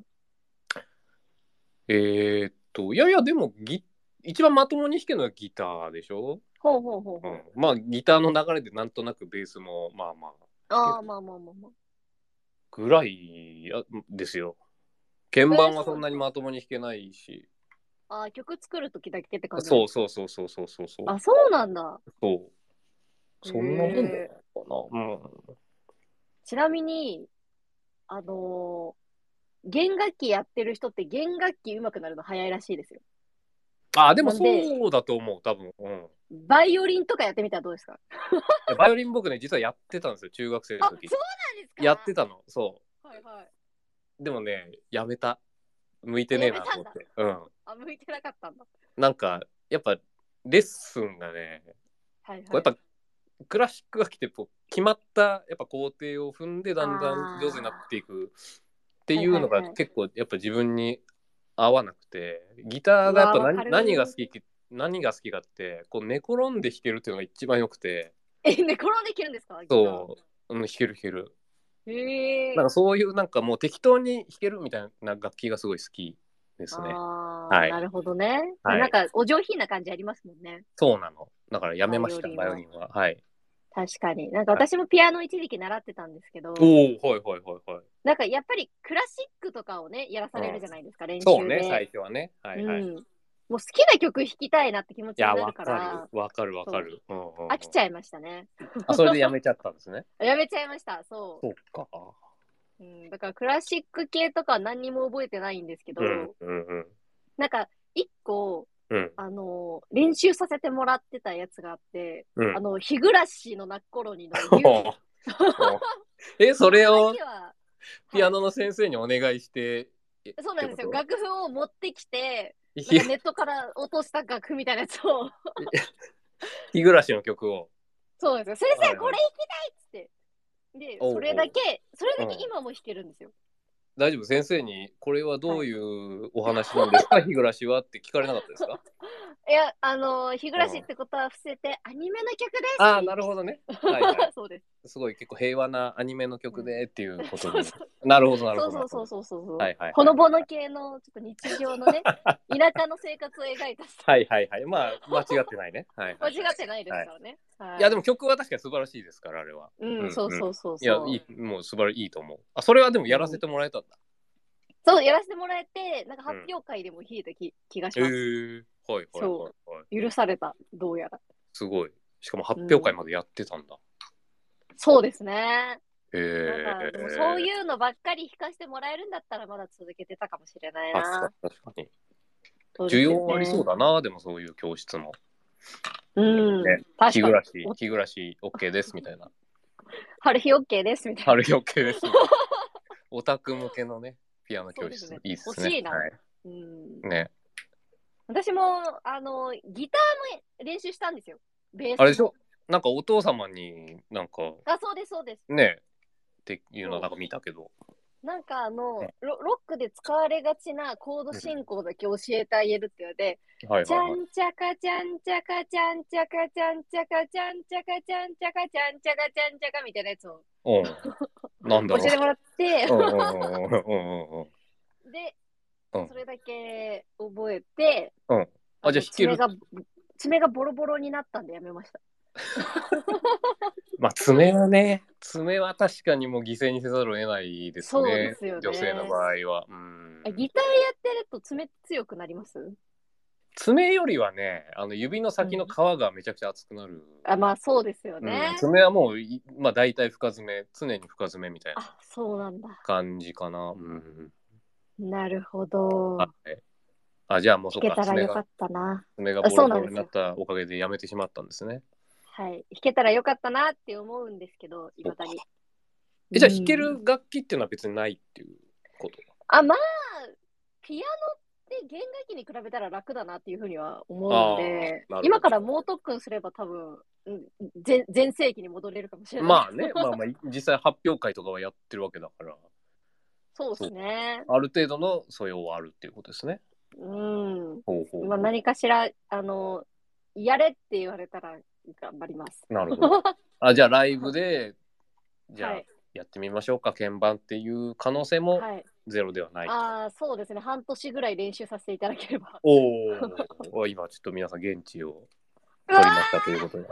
いやいや、でも一番まともに弾けるのはギターでしょ。 ほうほうほううん。 ほう。 まあ、ギターの流れでなんとなくベースもまあまあ弾けるああ、まあまあまあまぐらいですよ。鍵あ。 盤はそんなにそうですか。 まともに弾けないし。 あ、曲作るときだけって感じなんそうですか？ そうそうそうそうそう。 あ、そうなんだ。 そう。そんなもんだへえ。 ったかな。うん。 ちなみに、あの弦楽器やってる人って弦楽器上手くなるの早いらしいですよ。 あ、でもなんで、 そうだと思う、多分。うん。 バイオリンとかやってみたらどうですか？ バイオリン僕ね、実はやってたんですよ、中学生のあ、 時。 そうなんですか？ やってたの、そはいはい。 う。でもね、やめた。向いてあ、 ねえやめたんだ。 なと思って。うん。 あ、向いてなかったんだ。 なんか、やっぱ、レッスンがね、こうやっはいはい。 ぱクラシック楽器ってこう決まったやっぱ工程を踏んでだんだん上手になっあていくってあ、はいいうのがはいはい。 結構やっぱ自分に合わなくて、ギターがやっうわー、 ぱわかる。 何が好きかってこう寝転んで弾けるっていうのが一番良くて。 え、寝転んできるんですかギタそう、うん、弾ける弾ける。 ー？へえ。 なんかそういうなんかもう適当に弾けるみたいな楽器がすごい好きですね。 ああ、 はい。 なるほどね。 はい。 なんか、お上品な感じありますもんね。 そうなの。だからやめバイました、 オリンは。 バイオリンは。はい。 確かに。なんかはい、 私もピアノ一時期習ってたんですけおど、 お、はいはいはいはい。 なんかやっぱりクラシックとかをね、やらされるうん。 じゃないですか、練そうね、 習で。 最初はね。はういはい。 ん。もう好きな曲弾きたいなって気持いや、 ちになるわかる、 から、 わかる、わかそう、 る。うんうんうん。 飽きちゃいましたね。 あ、それでやめちゃったんですね。 やめちゃいました。そそっか。 う。うん、だからクラシック系とかは何にも覚えてないんですけうんど、 うんうん。 なんか一個、 うん。 練習させてもらってたやつがあって、 うん。 日暮らしの泣く頃にの竜。 それだをけは、はい。 ピアノの先生にお願いしてっそうなんですよ。 てこと？ 楽譜を持ってきて、なんひ、 かネットから落とした楽譜みたいなやつを、 日暮らしの曲を。 そうなんですよ。先生、 はいはい。 これ弾きたいっつって。で、 おうおう。 それだけうん。 今も弾けるんですよ。 大丈夫、先生にこれはどうはい。 いうお話なんですか、日暮らしはって聞かれなかったですか？ いや、日暮らしっうん。 てことは伏せて、アニメの曲ですっああ、 て言いましなるほどね。はいはい。 た。そうです。 すごい結構平和なアニメのうん。 曲でっていうことに。 そうそう。 なるほど、なるほど、なるほど。 そうそうそうそうそうそう。 はいはいほのぼのはいはい。 系のちょっと日常のね、田舎の生活を描いたストーリはいはいはい。まあ、間違ってないね。はいー。 はい間違ってないではい。はい。 すからね。 いや、 はい。 でも曲は確かに素晴らしいですから、あれは。ううん、 んうん。 そうそうそういや、 そもう素晴らしい、いいと思う。あ、それはでもう。うん。 やらせてもらえたんだ。 そう、やらせてもらえて、なんかうん。 発表会でも弾いた気がしえます。 はいはいそはいはい。 う。許された、どうやら。 すごい。しかも発表会うん。 までやってたんだ。 そうですね。 へなんか、でもそうえ。 いうのばっかり弾かせてもらえるんだったらまだ続けてたかもしれない確かな。 に確かに。需そうですよ要ありそうね。 だな、でもそういう教室も。 うん。 ね。 確かに。 日暮らし OK ですみたいな。 春日 OK ですみたいな。 春日 OK ですみたいな。オタク向けのね、ピアノ教室、 そうですね。 いいですね。 欲しいな。 はい。 うん。 ね。 私も、ギターも練習したんですよ。ベーあれでしょ、 スも。 なんかお父様になんか、 あ、そうです、そうです。 ね、っていうのはなんそか見たけど。 う。なんかうんロックで使われがちなコード進行だけ教えてあげるって言われて、 はいはいはい。 ちゃんちゃかちゃんちゃかちゃんちゃかちゃんちゃかちゃんちゃかちゃんちゃかちゃんちゃかちゃんちゃかみたいなやつをうん。なんだろう。 教えてもらって、 うんうんうんうんうんで、 うん。 それだけ覚えて、 うん。あ、じゃあ弾ける。 爪がボロボロになったんでやめました。 まあ爪はね、爪は確かにもう犠牲にせざるを得ないですね。 そうですよ女性のね。 場合は。うん。 ギターやってると爪強くなります？ 爪よりはね、指の先の皮うん。 がめちゃくちゃ厚くなる。 あ、まあそうですようん。 ね。 爪はもうまあ大体深爪、常に深爪みたいなあ、そうなんだ。 感じかな。うん。 なるほど。 はい。あ、じゃあもうそっか、 弾けたらよかったな。あ、 爪がボロボロになっそうなんですよ。 たおかげでやめてしまったんですね。 はい。弾けたらよかったなって思うんですけど、 そうか。 未だに。 じゃあ弾けうん。 る楽器っていうのは別にないっていうこと？ あ、まあ、ピアノって弦楽器に比べたら楽だなっていうふうには思うんああ、 で、 なるほど。 今から猛特訓すれば多分、全盛期に戻れるかもしれない。 まあね、まあまあ、実際発表会とかはやってるわけだから、 そうでそう、 すね。 ある程度の素養はあるっていうことですね。 うん。まあ、 ほうほうほ何かしら、やれって言われたら頑張ります。 う。なるほど。あ、じゃあライブで、じゃあはい。 やってみましょうか、鍵盤っていう可能性もはい。 ゼロではないと。 ああ、そうですね。半年ぐらい練習させていただければ。 おお、今ちょっと皆さん現地をうわ取りましたということで。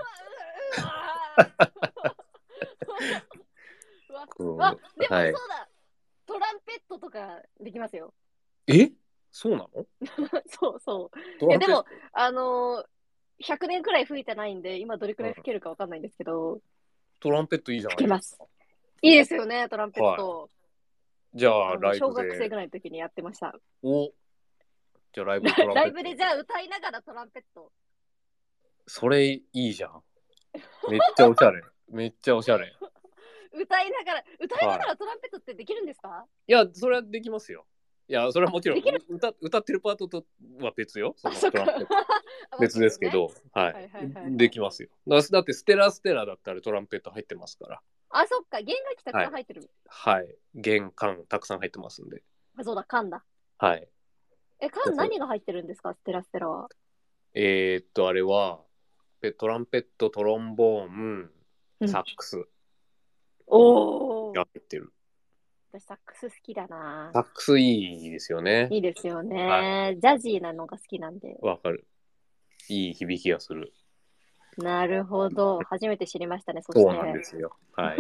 うわ、でもはい。 そうだ。トランペットとかできますよ。 えそうなの？ そうそう。 トランペット。 でも、100年くらい吹いてないんで、今どれくらい吹けるかわかんないんですけど、 トランペットいいじゃないです吹けます。いいですよね、トランペッか。はト。 い。じゃあ、ライ小ブで、 学生ぐらいの時にやってました。 じゃあライブでトランペット。 ライブでじゃあ歌いながらトランペット。 それいいじゃん。めっちゃおしゃれ。めっちゃおしゃれ。 歌いながらトランペットってできるんですか？ いや、それはできますよ。いや、それはもちろんできる。 歌ってるパートとは別よ。そのそっか。 トランペット別ですけど、はい。できますよ。だってステラだったらトランペット入ってますから。 あ、そっか。弦楽器たくさん入ってる。 はい。弦、管、たくさん入ってますんで。 あ、そうだ、管だ。 はい。 管何が入ってるんですか、ステラは。 あれは、トランペット、トロンボーン、サックスおー。 が入ってる。 私、サックス好きだな。 サックスいいですよね。 いいですよね。 はい、 ジャジーなのが好きなんで。 わかる。いい響きがする。 なるほど。初めて知りましたね、そして。 そうなんですよ。はい。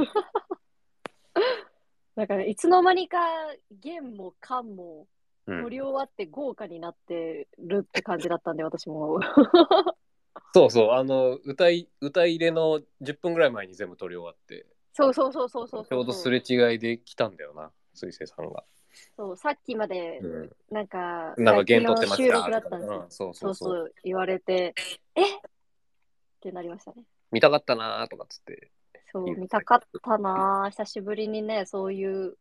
だから、いつの間にか弦も管も取り終わって豪華になってるって感じだったんで、私も。 そうそう、歌入れの10分ぐらい前に全部撮り終わって。 そう。ちょうどすれ違いで来たんだよな、水星さんが。 そう、さっきまで、なんか弦取ってました収録だったんですよ。 そう言われて、ってなりましたね。 見たかったなーとかっつって。 そう、見たかったな。久しぶりにね、そういう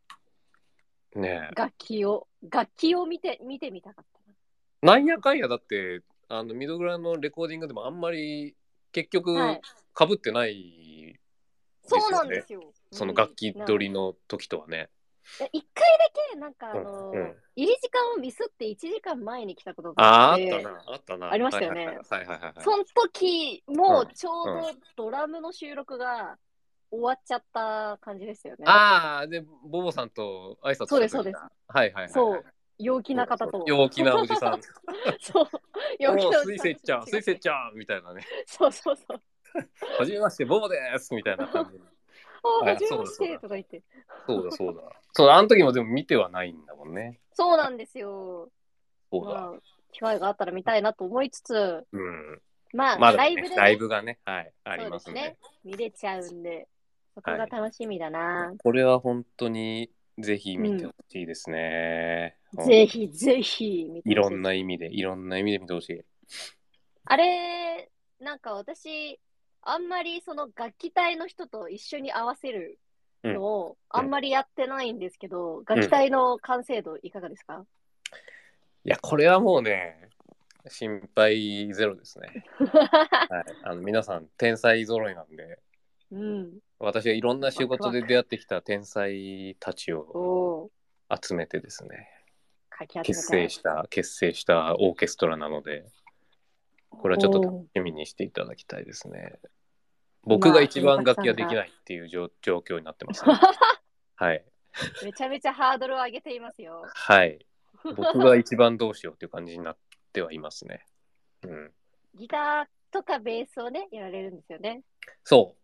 楽器を見てみたかったな。なんやかんやだって、ミドグラのレコーディングでもあんまり結局かぶってないですよね。 そうなんですよ。 その楽器取りの時とはね。 一回だけ、なんか入り時間をミスって1時間前に来たことがあって。 あったな。 ありましたよね。 はい。 その時もちょうどドラムの収録が終わっちゃった感じですよね。 で、ボボさんと挨拶した時。 そうです。 はい。 そう、陽気な方と。 陽気なおじさん。 そう、陽気なおじさん。 水星ちゃんみたいなね。 そう。 はじめまして、ボボですみたいな感じ。 はじめましてとか言って。 そうだ。そう、あの時もでも見てはないんだもんね。 そうなんですよ。 そうだ。 機会があったら見たいなと思いつつ、 まだライブがね、はい、ありますね。 見れちゃうんで、そこが楽しみだな。 これは本当にぜひ見てほしいですね。 ぜひ見てほしい。 いろんな意味で見てほしい。 あれ、なんか私、あんまりその楽器隊の人と一緒に合わせるのをあんまりやってないんですけど、楽器隊の完成度いかがですか？ いや、これはもうね、心配ゼロですね。はい、皆さん天才揃いなんで、私はいろんな仕事で出会ってきた天才たちを集めてですね、結成したオーケストラなので、これはちょっと楽しみにしていただきたいですね。僕が一番楽器ができないっていう状況になってます、ね。はい。 めちゃめちゃハードルを上げていますよ。 はい。僕が一番どうしようっていう感じになってはいますね。 ギターとかベースをね、やられるんですよね。 そう。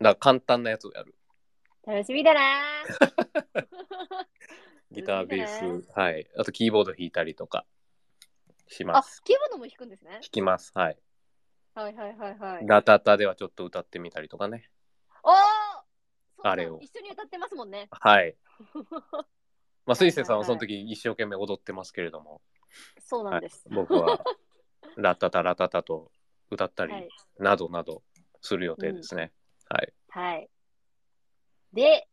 だから簡単なやつをやる。 楽しみだなギター、ベース、はい。あとキーボード弾いたりとかします。 キーボードも弾くんですね。 弾きます。はい。 はい。 ラタタではちょっと歌ってみたりとかね。あれを。 一緒に歌ってますもんね。 はい。まあ、水星さんはその時一生懸命踊ってますけれども。 そうなんです。 僕はラタタと歌ったり、などなどする予定ですね。はい。 で、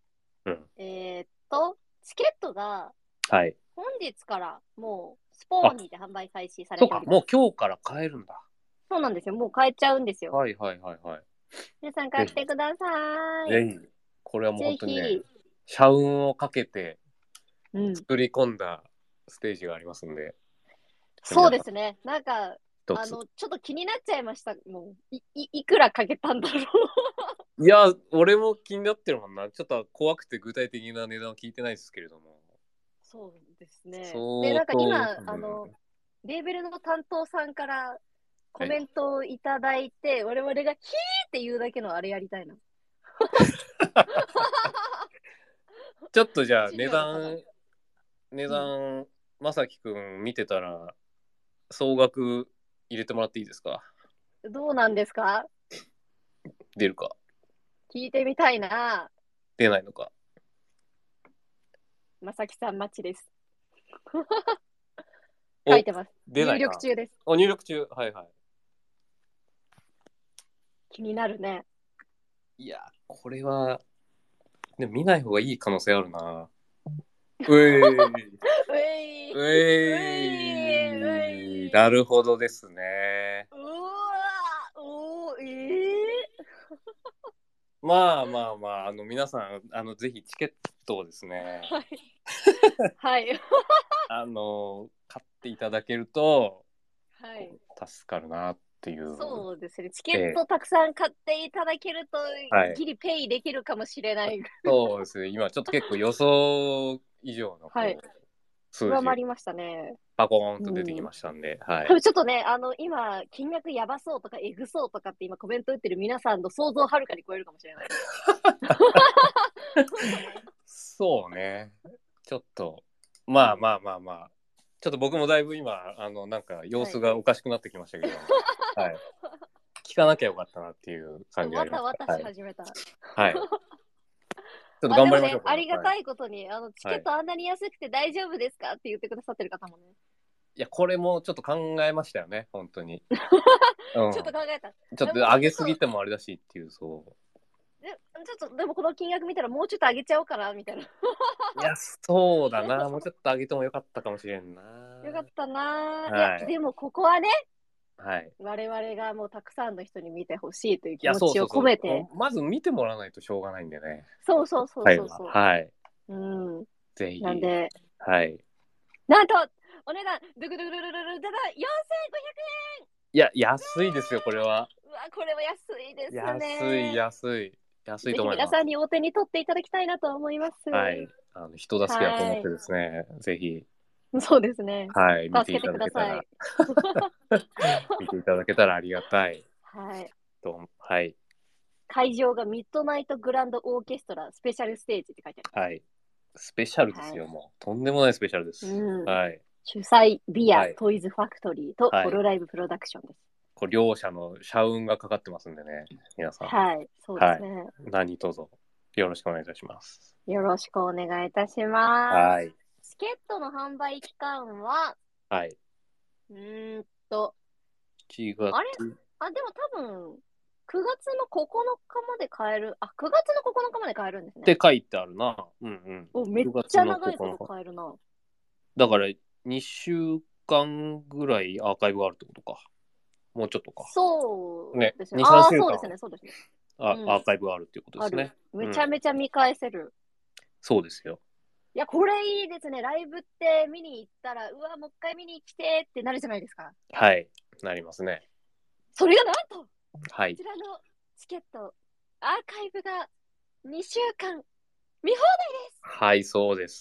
チケットが本日からもうスポーニーで販売開始されております。 もう今日から買えるんだ。 そうなんですよ。もう買えちゃうんですよ。 はい。 皆さん買ってください。 ぜひ。これはもう本当にね、社運をかけて作り込んだステージがありますんで。 そうですね。なんか、ちょっと気になっちゃいました。もう、いくらかけたんだろう。いや、俺も気になってるもんな。ちょっと怖くて具体的な値段は聞いてないですけれども。 そうですね。で、なんか今、レーベルの担当さんからコメントをいただいて、我々がヒーって言うだけのあれやりたいな。 ちょっとじゃあ値段まさきくん見てたら、総額入れてもらっていいですか？ どうなんですか？ 出るか聞いてみたいな。 出ないのか。 まさきさん待ちです。書いてます。入出ないな。 力中です。 入力中。はいはい。 気になるね。 いや、これは、でも見ない方がいい可能性あるな。うえうー。 えい。 ううええい。うー。 えい。 なるほどですね。 うわおー、 まあまあまあ、皆さん、ぜひチケットをですね、 はい。はい。 買っていただけると、 はい。 助かるなっていう。 そうですね。チケットたくさん買っていただけると、 はい。 ギリペイできるかもしれない。 そうですね。今ちょっと結構予想以上のはい。 数字上回りましたね。 パコーンと出てきうん。 ましたんで、は多分い。 ちょっとね、今、金額やばそうとか、えぐそうとかって今コメント打ってる皆さんの想像をはるかに超えるかもしれない。 そうね。ちょっと、まあまあまあまあ。ちょっと僕もだいぶ今、なんか様子がおかしくなってきましたけど、はい。聞かなきゃよかったなっていう感じあります。 わたわたはい。 し始めた。 はい。ちょっとあ、でもね、 頑張りましょう、これは。 ありがはい。 たいことに、チはい。 ケットあんなに安くて大丈夫ですかって言ってくださってる方もね。 いや、これもちょっと考えましたよね、本当に。うちょっとん。 考えた。 ちょっともうちょっと、 上げすぎてもあれだしっていう、そう。 ちょっと、でもこの金額見たらもうちょっと上げちゃおうかな、みたいな。 いや、そうだな。もうちょっと上げてもよかったかもしれんな。 よかったな。いや、 はい。 でもここはね、 はい。 我々がもうたくさんの人に見てほしいといういや、 気持ちをそうそうそう。 込めて。 まず見てもらわないとしょうがないんでね。 そうそうそうはいは。 そうそはい。 う。うん。 ぜひ。 なんで、 はい。 なんと、お値段、ドゥクドゥクドゥクドゥクドゥ4500円。 いや、安いですよ、これは。 うわ、これは安いです安い、 ね。 安い。安いぜと思います。 ひ皆さんにお手に取っていただきたいなと思います。 はい。人助けだと思ってはですね、ぜひ、 い。そうですね。 はい、見てい助けてただけたら、 ください。 見ていただけたらありがたいはい。 と、はい。 会場がミッドナイトグランドオーケストラスペシャルステージって書いてあはい。スペシャルる。はい。 ですよ、もう。とんでもないスペシャルです。 うん。 はい。 主催、ビアはい。 トイズファクトリーとはい。 ホロライブプロダクションです。 両者の社運がかかってますんでね、皆さん。 はい。そうではい。 すね。 何卒よろしくお願いいたします。 よろしくお願いいたします。 はい。 チケットの販売期間は、 はい。 うーんと、 1月。 あれでも多分、9月の9日まで買える。あ、9月の9日まで買えるんですね。 って書いてあるな。うんうん。 お、めっ 9 ちゃ月の長いこと 9日。 買えるな。 だから2週間ぐらいアーカイブがあるってことか。もうちょっとか。ね。 そうですね。 2、3 ああ、 週間そうですね、そうですね。 アうん。 ーカイブがあるっていうことである。 すね。うめちゃん。 めちゃ見返せる。 そうですよ。 いや、これいいですね。ライブって見に行ったら、うわ、もう一回見に来てってなるじゃないですか。 はい。なりますね。 それがなんと、 はい。 こちらのチケット、アーカイブが2週間見放題です。 はい、そうです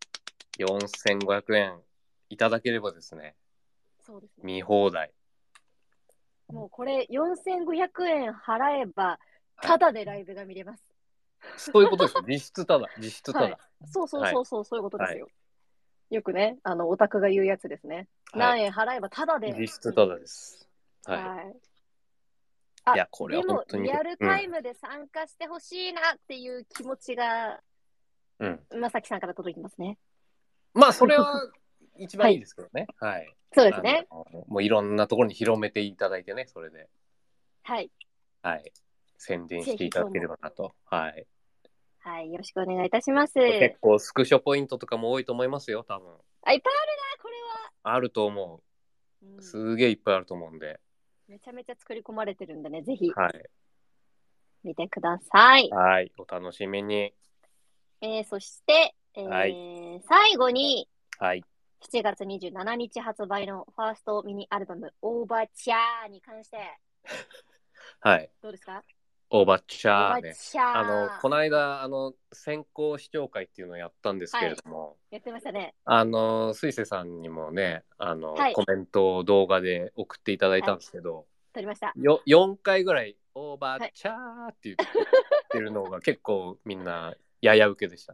。4500円いただければですね、 そうですね。 見放題。 もうこれ4500円払えば、 はい。 ただでライブが見れます。 そういうことですよ。実質ただ。実質ただ。 はい。そうそうはい。 そうそう、そういうことではい。 すよ。よくね、オタクが言うやつですね。 はい。 何円払えばただで実質ただ見れる。 です。はい。 はい。あ、 いや、これはでも、 本当に見て、 リアルタイムで参加してほしいなっていう気持ちが、 うん。 まさきさんから届いてますね。 まあ、それは一番いいはい。 ですけどね。はい。 そうですね。 もういろんなところに広めていただいてね、それで。 はい。 はい。宣伝しぜていただけれひとも。 ばなと。はい。 はい。よろしくお願いいたします。 結構スクショポイントとかも多いと思いますよ、多分。 あ、いっぱいあるな、これは。 あると思う。 うん、 すげえいっぱいあると思うんで。 めちゃめちゃ作り込まれてるんでね、ぜひはい。 見てください。 はい。お楽しみに。 そして、 はい。 最後に、 はい。 7月27日発売のファーストミニアルバム、オーバーチャーに関して、 はい。 どうですか？ オーバッチオーバャーね。 ーチャー。 この間、先行視聴会っていうのをやったんですけはい。 れども、 やってましたね。 水瀬さんにもね、 はい。 コメントを動画で送っていただいはい。 たんですけど、 撮りました。 4回ぐらい、オーバーはい。 チャーって言ってるのが結構みんなやや受けでしたね。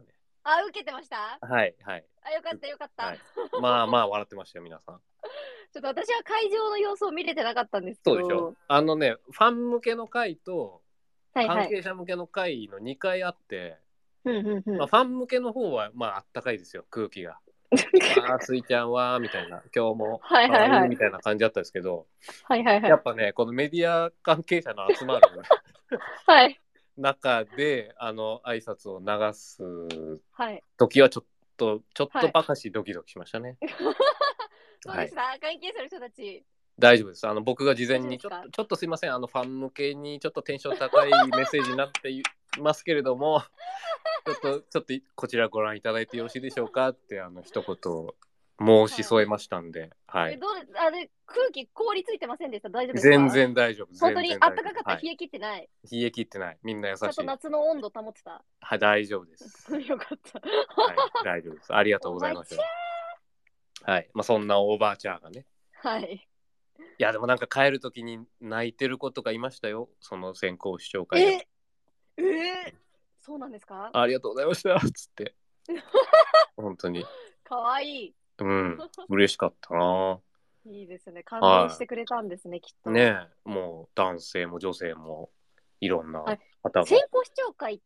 あ、受けてました？ はいはい。 あ、よかったよかった。はい、 まあまあ笑ってましたよ、皆さん。 ちょっと私は会場の様子を見れてなかったんですけど。 そうでしょ。あのね、ファン向けの回と関はいはい。 係者向けの回の2回あって、 まあ、 ファン向けの方はまああったかいですよ、空気が。わあ、スイちゃんはみたいな、今日もはい可愛いはいはい。 みたいな感じだったんですけど、 はいはいはい。 やっぱね、このメディア関係者の集まるはい。 中で、挨拶を流すはい。 時はちょっとはい。 ばかしドキドキしましたね。 そうでした、はい、関係者の人たち。 大丈夫です。僕が事前にちょっとすいません、ファン向けにちょっとテンション高いメッセージになっていますけれども、ちょっとこちらご覧いただいてよろしいでしょうかって一言申し添えましたんで、はい。 あれ、空気凍りついてませんでした？大丈夫ですか？ 全然大丈夫。 本当にあったかかった、はい、冷え切ってない？ 冷え切ってない。みんな優しい。 ちゃんと夏の温度保ってた？ はい、大丈夫です。 よかった。 はい、大丈夫です。ありがとうございます。はい。まあ、そんなオーバーチャーがね。 はい。 いや、でもなんか帰るときに泣いてる子とかいましたよ。その選考視聴会で。 そうなんですか？ ありがとうございました。つって。本当に。 かわいい。 うん。嬉しかったな。 いいですね。感動してくれたんですね、きっと。 ねえ、もう男性も女性もいろんな方が。 先行視聴会って、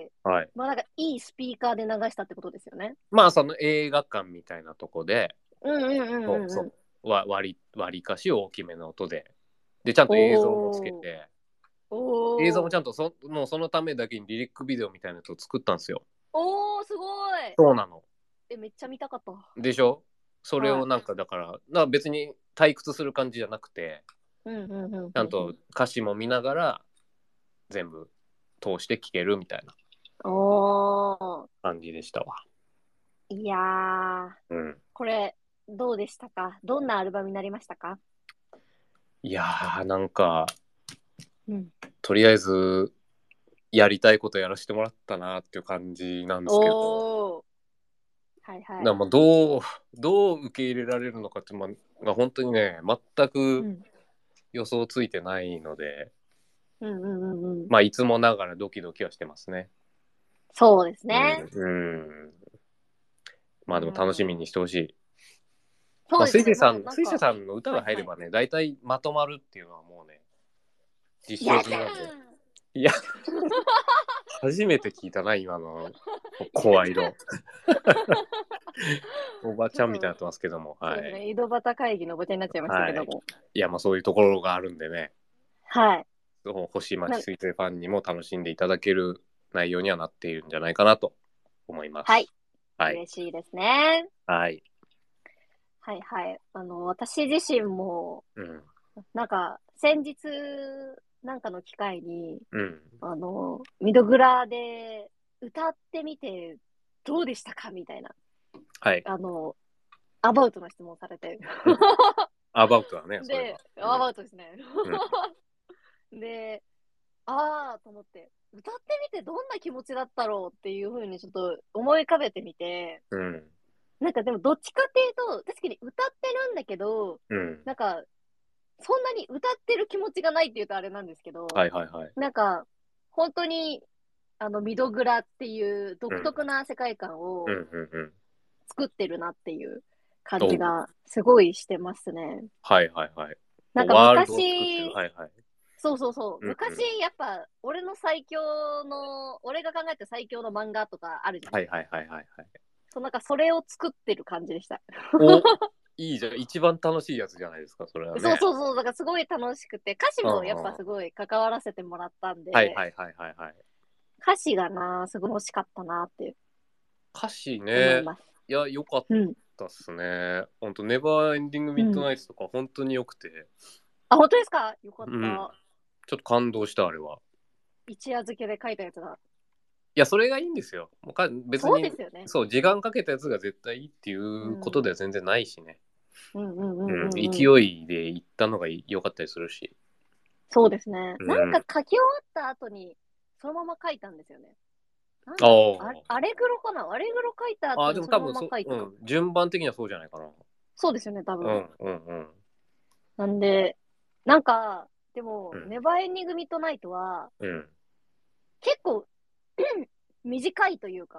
はい。 まあなんかいいスピーカーで流したってことですよね。 まあその映画館みたいなとこで、 そう割りかし大きめの音で、でちゃんと映像もつけて、映像もちゃんともうそのためだけにリリックビデオみたいなやつを作ったんですよ。 おー、すごい。 そうなの。 めっちゃ見たかった。 でしょ？それをなんかだから、別に退屈する感じじゃなくて、ちゃんと歌詞も見ながら全部通して聴けるみたいな感じでしたわ。 いやー、これどうでしたか？どんなアルバムになりましたか？ いやー、なんか、とりあえずやりたいことやらせてもらったなっていう感じなんですけど、はいはい。まあどう受け入れられるのかって、まあ、本当にね、全く予想ついてないので、まあいつもながらドキドキはしてますね。そうですね。まあでも楽しみにしてほしい。まあ、水星さんの歌が入ればね、大体まとまるっていうのはもうね、実証済みなんで。いや、初めて聞いたな、今の声色。おばちゃんみたいになってますけども。はい。 井戸端会議のおばちゃんになっちゃいましたけども。 いや、まあそういうところがあるんでね。はい。星町水星ファンにも楽しんでいただける内容にはなっているんじゃないかなと思います。はい。嬉しいですね。はい。はいはい。私自身も、なんか、先日、なんかの機会に、ミドグラで歌ってみて、どうでしたかみたいな。はい。アバウトな質問されて。アバウトだね。で、アバウトですね。で、と思って、歌ってみてどんな気持ちだったろうっていうふうにちょっと思い浮かべてみて、なんかでもどっちかっていうと、確かに歌ってるんだけど、なんか、そんなに歌ってる気持ちがないっていうとあれなんですけど、なんか、本当に、ミドグラっていう独特な世界観を作ってるなっていう感じがすごいしてますね。はいはいはい。なんか昔、昔やっぱ俺が考えた最強の漫画とかあるじゃないですか。そう、なんかそれを作ってる感じでした。いいじゃん。一番楽しいやつじゃないですか、それはね。だからすごい楽しくて、歌詞もやっぱすごい関わらせてもらったんで、歌詞がすごい欲しかったなっていう。歌詞ね、いや、よかったっすね。ほんと、ネバーエンディングミッドナイトとか本当によくて。本当ですか？よかった。ちょっと感動した、あれは。一夜漬けで書いたやつが。いや、それがいいんですよ。別に、そうですよね。そう、時間かけたやつが絶対いいっていうことでは全然ないしね。勢いでいったのが良かったりするし。そうですね。なんか書き終わった後に、そのまま書いたんですよね。アレグロかな？アレグロ書いた後にそのまま書いたか。順番的にはそうじゃないかな。そうですよね、多分。なんで、なんか、でも、ネバーエンディングミッドナイトは、結構短いというか、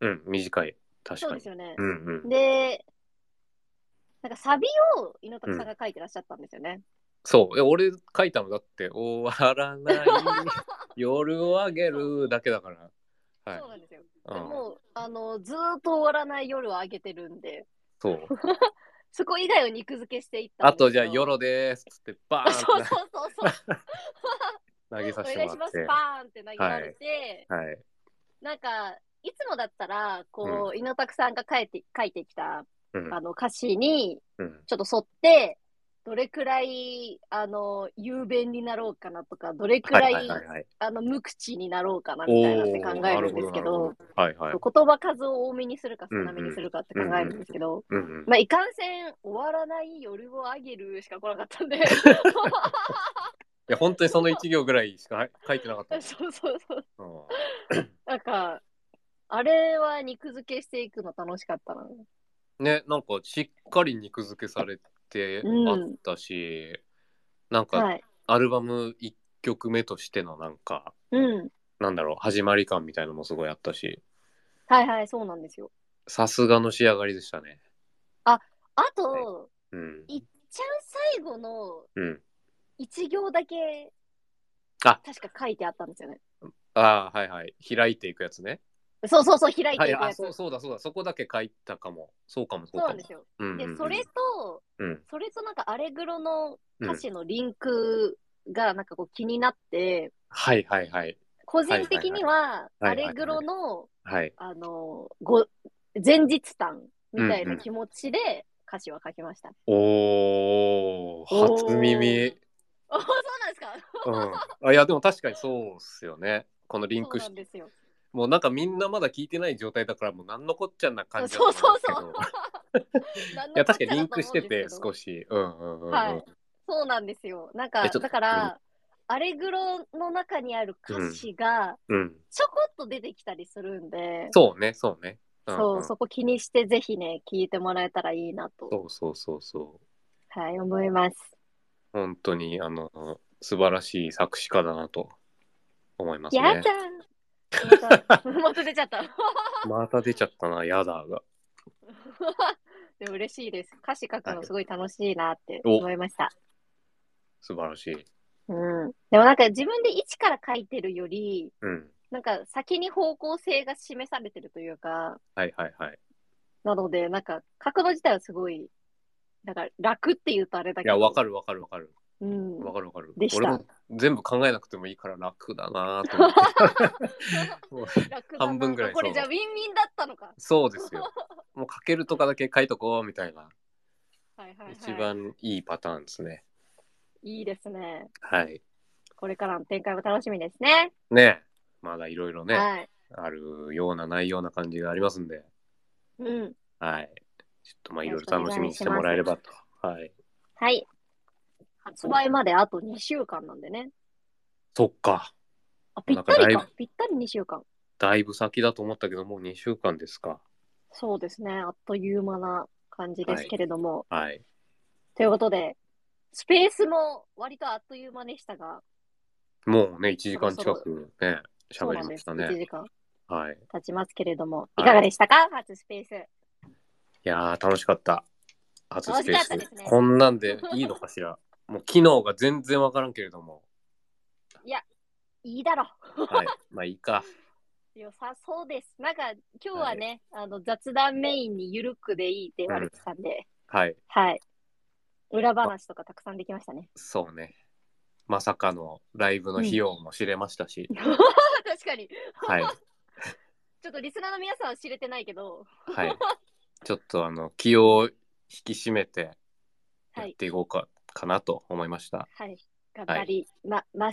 うん、短い。確かに。 そうですよね。 うんうん。 で、なんかサビを猪拓さんが書いてらっしゃったんですよね。 そう。俺書いたのだって、終わらない夜をあげるだけだから。はい。 そうなんですよ。でもずーっと終わらない夜をあげてるんで。 そう。 そこ以外を肉付けしていったんですけど。 あとじゃあ、夜でーすっつってバーンってそうそうそうそう。 投げさせてお願いします。 もらって。 パーンって投げられて、 はい。 なんか、いつもだったら、 うん猪拓さんが書いてきた、 うん、 歌詞に、 うん。 ちょっと沿って、どれくらい、雄弁になろうかなとか、どれくはいらい、 はいはいはい。 無口になろうかなみたいなって考おー、なるほどえるんですけど、 なるほど。はいはい。 言葉数を多めにするかうん少なめにするかってうん。 考えるんですけど、 うんうん。 まあ、いかんせん、終わらない夜をあげるしか来なかったんで。 いや、本当にその1行ぐらいしか書いてなかったもん。 そうそうそう。 うん、 なんか、あれは肉付けしていくの楽しかったな。 ね、なんかしっかり肉付けされてあっうん。 たし、なんかはい。 アルバム1曲目としてのなんか、 うん。 なんだろう、始まり感みたいなのもすごいあったし、 はいはい、そうなんですよ。 さすがの仕上がりでしたね。 あ、あはい、 と、 うん。 いっちゃん最後のうん。 一行だけ、 あ、 確か書いてあったんですよね。 はいはい。開いていくやつね。 そうそうそう、開いはい、 ていくやつ。 そうだそうだ。そこだけ書いたかも。そうかもそうかも。 そうなんですよ。で、 うんうんそれと、 うん。うん。 なんかアレグロの歌うん。 詞のリンクがなんかこう気になって、 はいはいはい。 個はい人的はいはい。 には、 はいはいはい。 アレグロの、 はい。 あの、ご、前日談みたいなうんうん。 気持ちで歌詞は書きました。 おー、初おー。 耳。 そうなんですか？ うん。いや、でも確かにそうっすよね。このリンそうクし、 なんですよ。 もうなんかみんなまだ聞いてない状態だから、もう何のこっちゃな感じだとそう思いまそうそう。 すけど。 何いや、 のこっ確かにリンちゃだと思うクしててんですけど。 少し。うんうんうんうん。 はい。そうなんですよ。なんえ、 か、 ちょっと、 だから、アレグロの中にある歌うん、 詞がうん。 ちょこっと出てきたりするんで、 そうね、そうね。うんそう、 うん。 そこ気にしてぜひね、聞いてもらえたらいいなと、 そうそうそうそう。 はい、思います。 本当に、素晴らしい作詞家だなと思いますね。 やだー。また、また出ちゃった。 また出ちゃったな、やだが。 でも嬉しいです。歌詞書くはい。 のすごい楽しいなってお、 思いました。 素晴らしい。 うん。でもなんか自分で一から書いてるより、 うん。 なんか先に方向性が示されてるというか、 はいはいはい。 なので、なんか書くの自体はすごい、なんか楽って言うとあれだいや、わけど、 かるわかるわかる。 うん、 わかるわかる。 でした。 俺も全部考えなくてもいいから楽だなと思って。もう楽だな。 半分ぐらいこれじゃあウそう。 ィンウィンだったのか。 そうですよ。もう書けるとかだけ書いとこうみたいな。 はいはい一はい。 番いいパターンですね。 いいですね。 はい。 これからの展開も楽しみですね。 ねえ。まだいろいろね、 はい。 あるようなないような感じがありますんで。 うん。 はい。ちょっとまあいよろろいしくお願いろ楽しみにしします。 てもらえればと。はい。 はい。発売まであと2週間なんでね。 そっか。 あ、ぴっなんかだいぶ、 たりか。ぴったり2週間。 だいぶ先だと思ったけど、もう2週間ですか。 そうですね。あっという間な感じですはい。 けれども。 はい。 ということで、スペースも割とあっという間でしたが、 もうね、1時間近そろそろ、 くね、喋りそうなんです。1 ましたね。 時間はい。 経ちますけれども、いかはい。 がでしたか初スペース。 いやー、楽しかった。初楽しかったスペース。 ですね。 こんなんでいいのかしら。もう機能が全然わからんけれども。 いや、いいだろはい。まあいいか。 う。良さそうです。なんか、今日はい。 はね、雑談メインにゆるくでいいって言うん。 われてたんで、 はい。 はい。裏ま、 話とかたくさんできましたね。 そうね。まさかのライブのうん。 費用も知れましたし。 確かに。 はい。 ちょっとリスナーの皆さんは知れてないけど、 はい。ちょっと気を引き締めてはい。 やっていこうかなと思いました。 はい。頑はい。 張ります。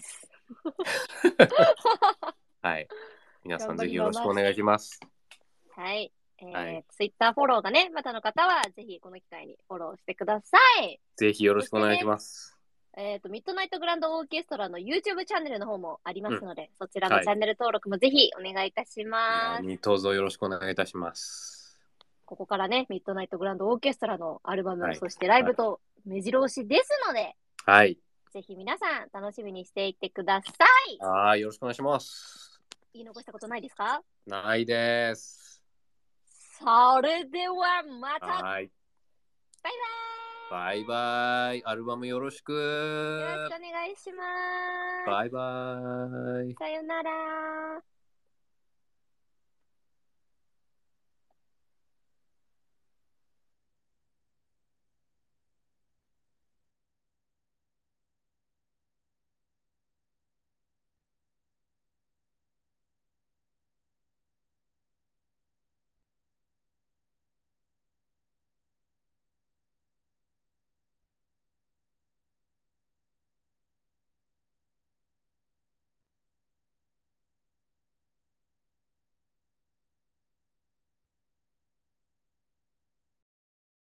はい。皆さ頑張んぜひります。 よろしくお願いします。 はい。 はい。 ツイッターフォローがね、またの方は、ぜひこの機会にフォローしてください。 ぜひよろしくお願いしそしてね、 ます。 ミッドナイトグランドオーケストラの YouTube チャンネルの方もありまうん。 すので、そちらのはい。 チャンネル登録もぜひお願いいたしいや、 ます。 にどうぞよろしくお願いいたします。 ここからね、ミッドナイトグランドオーケストラのアルバム、 はい。 そしてライはい。 ブと目白押しですので、 はい。 ぜひ皆さん楽しみにしていってください。 はい。よろしくお願いします。 言い残したことないですか？ ないです。 それではまた。 はい。 バイバイバイ。アルバムよろしく。 よろしくお願いします。 バイバイ。 さよなら。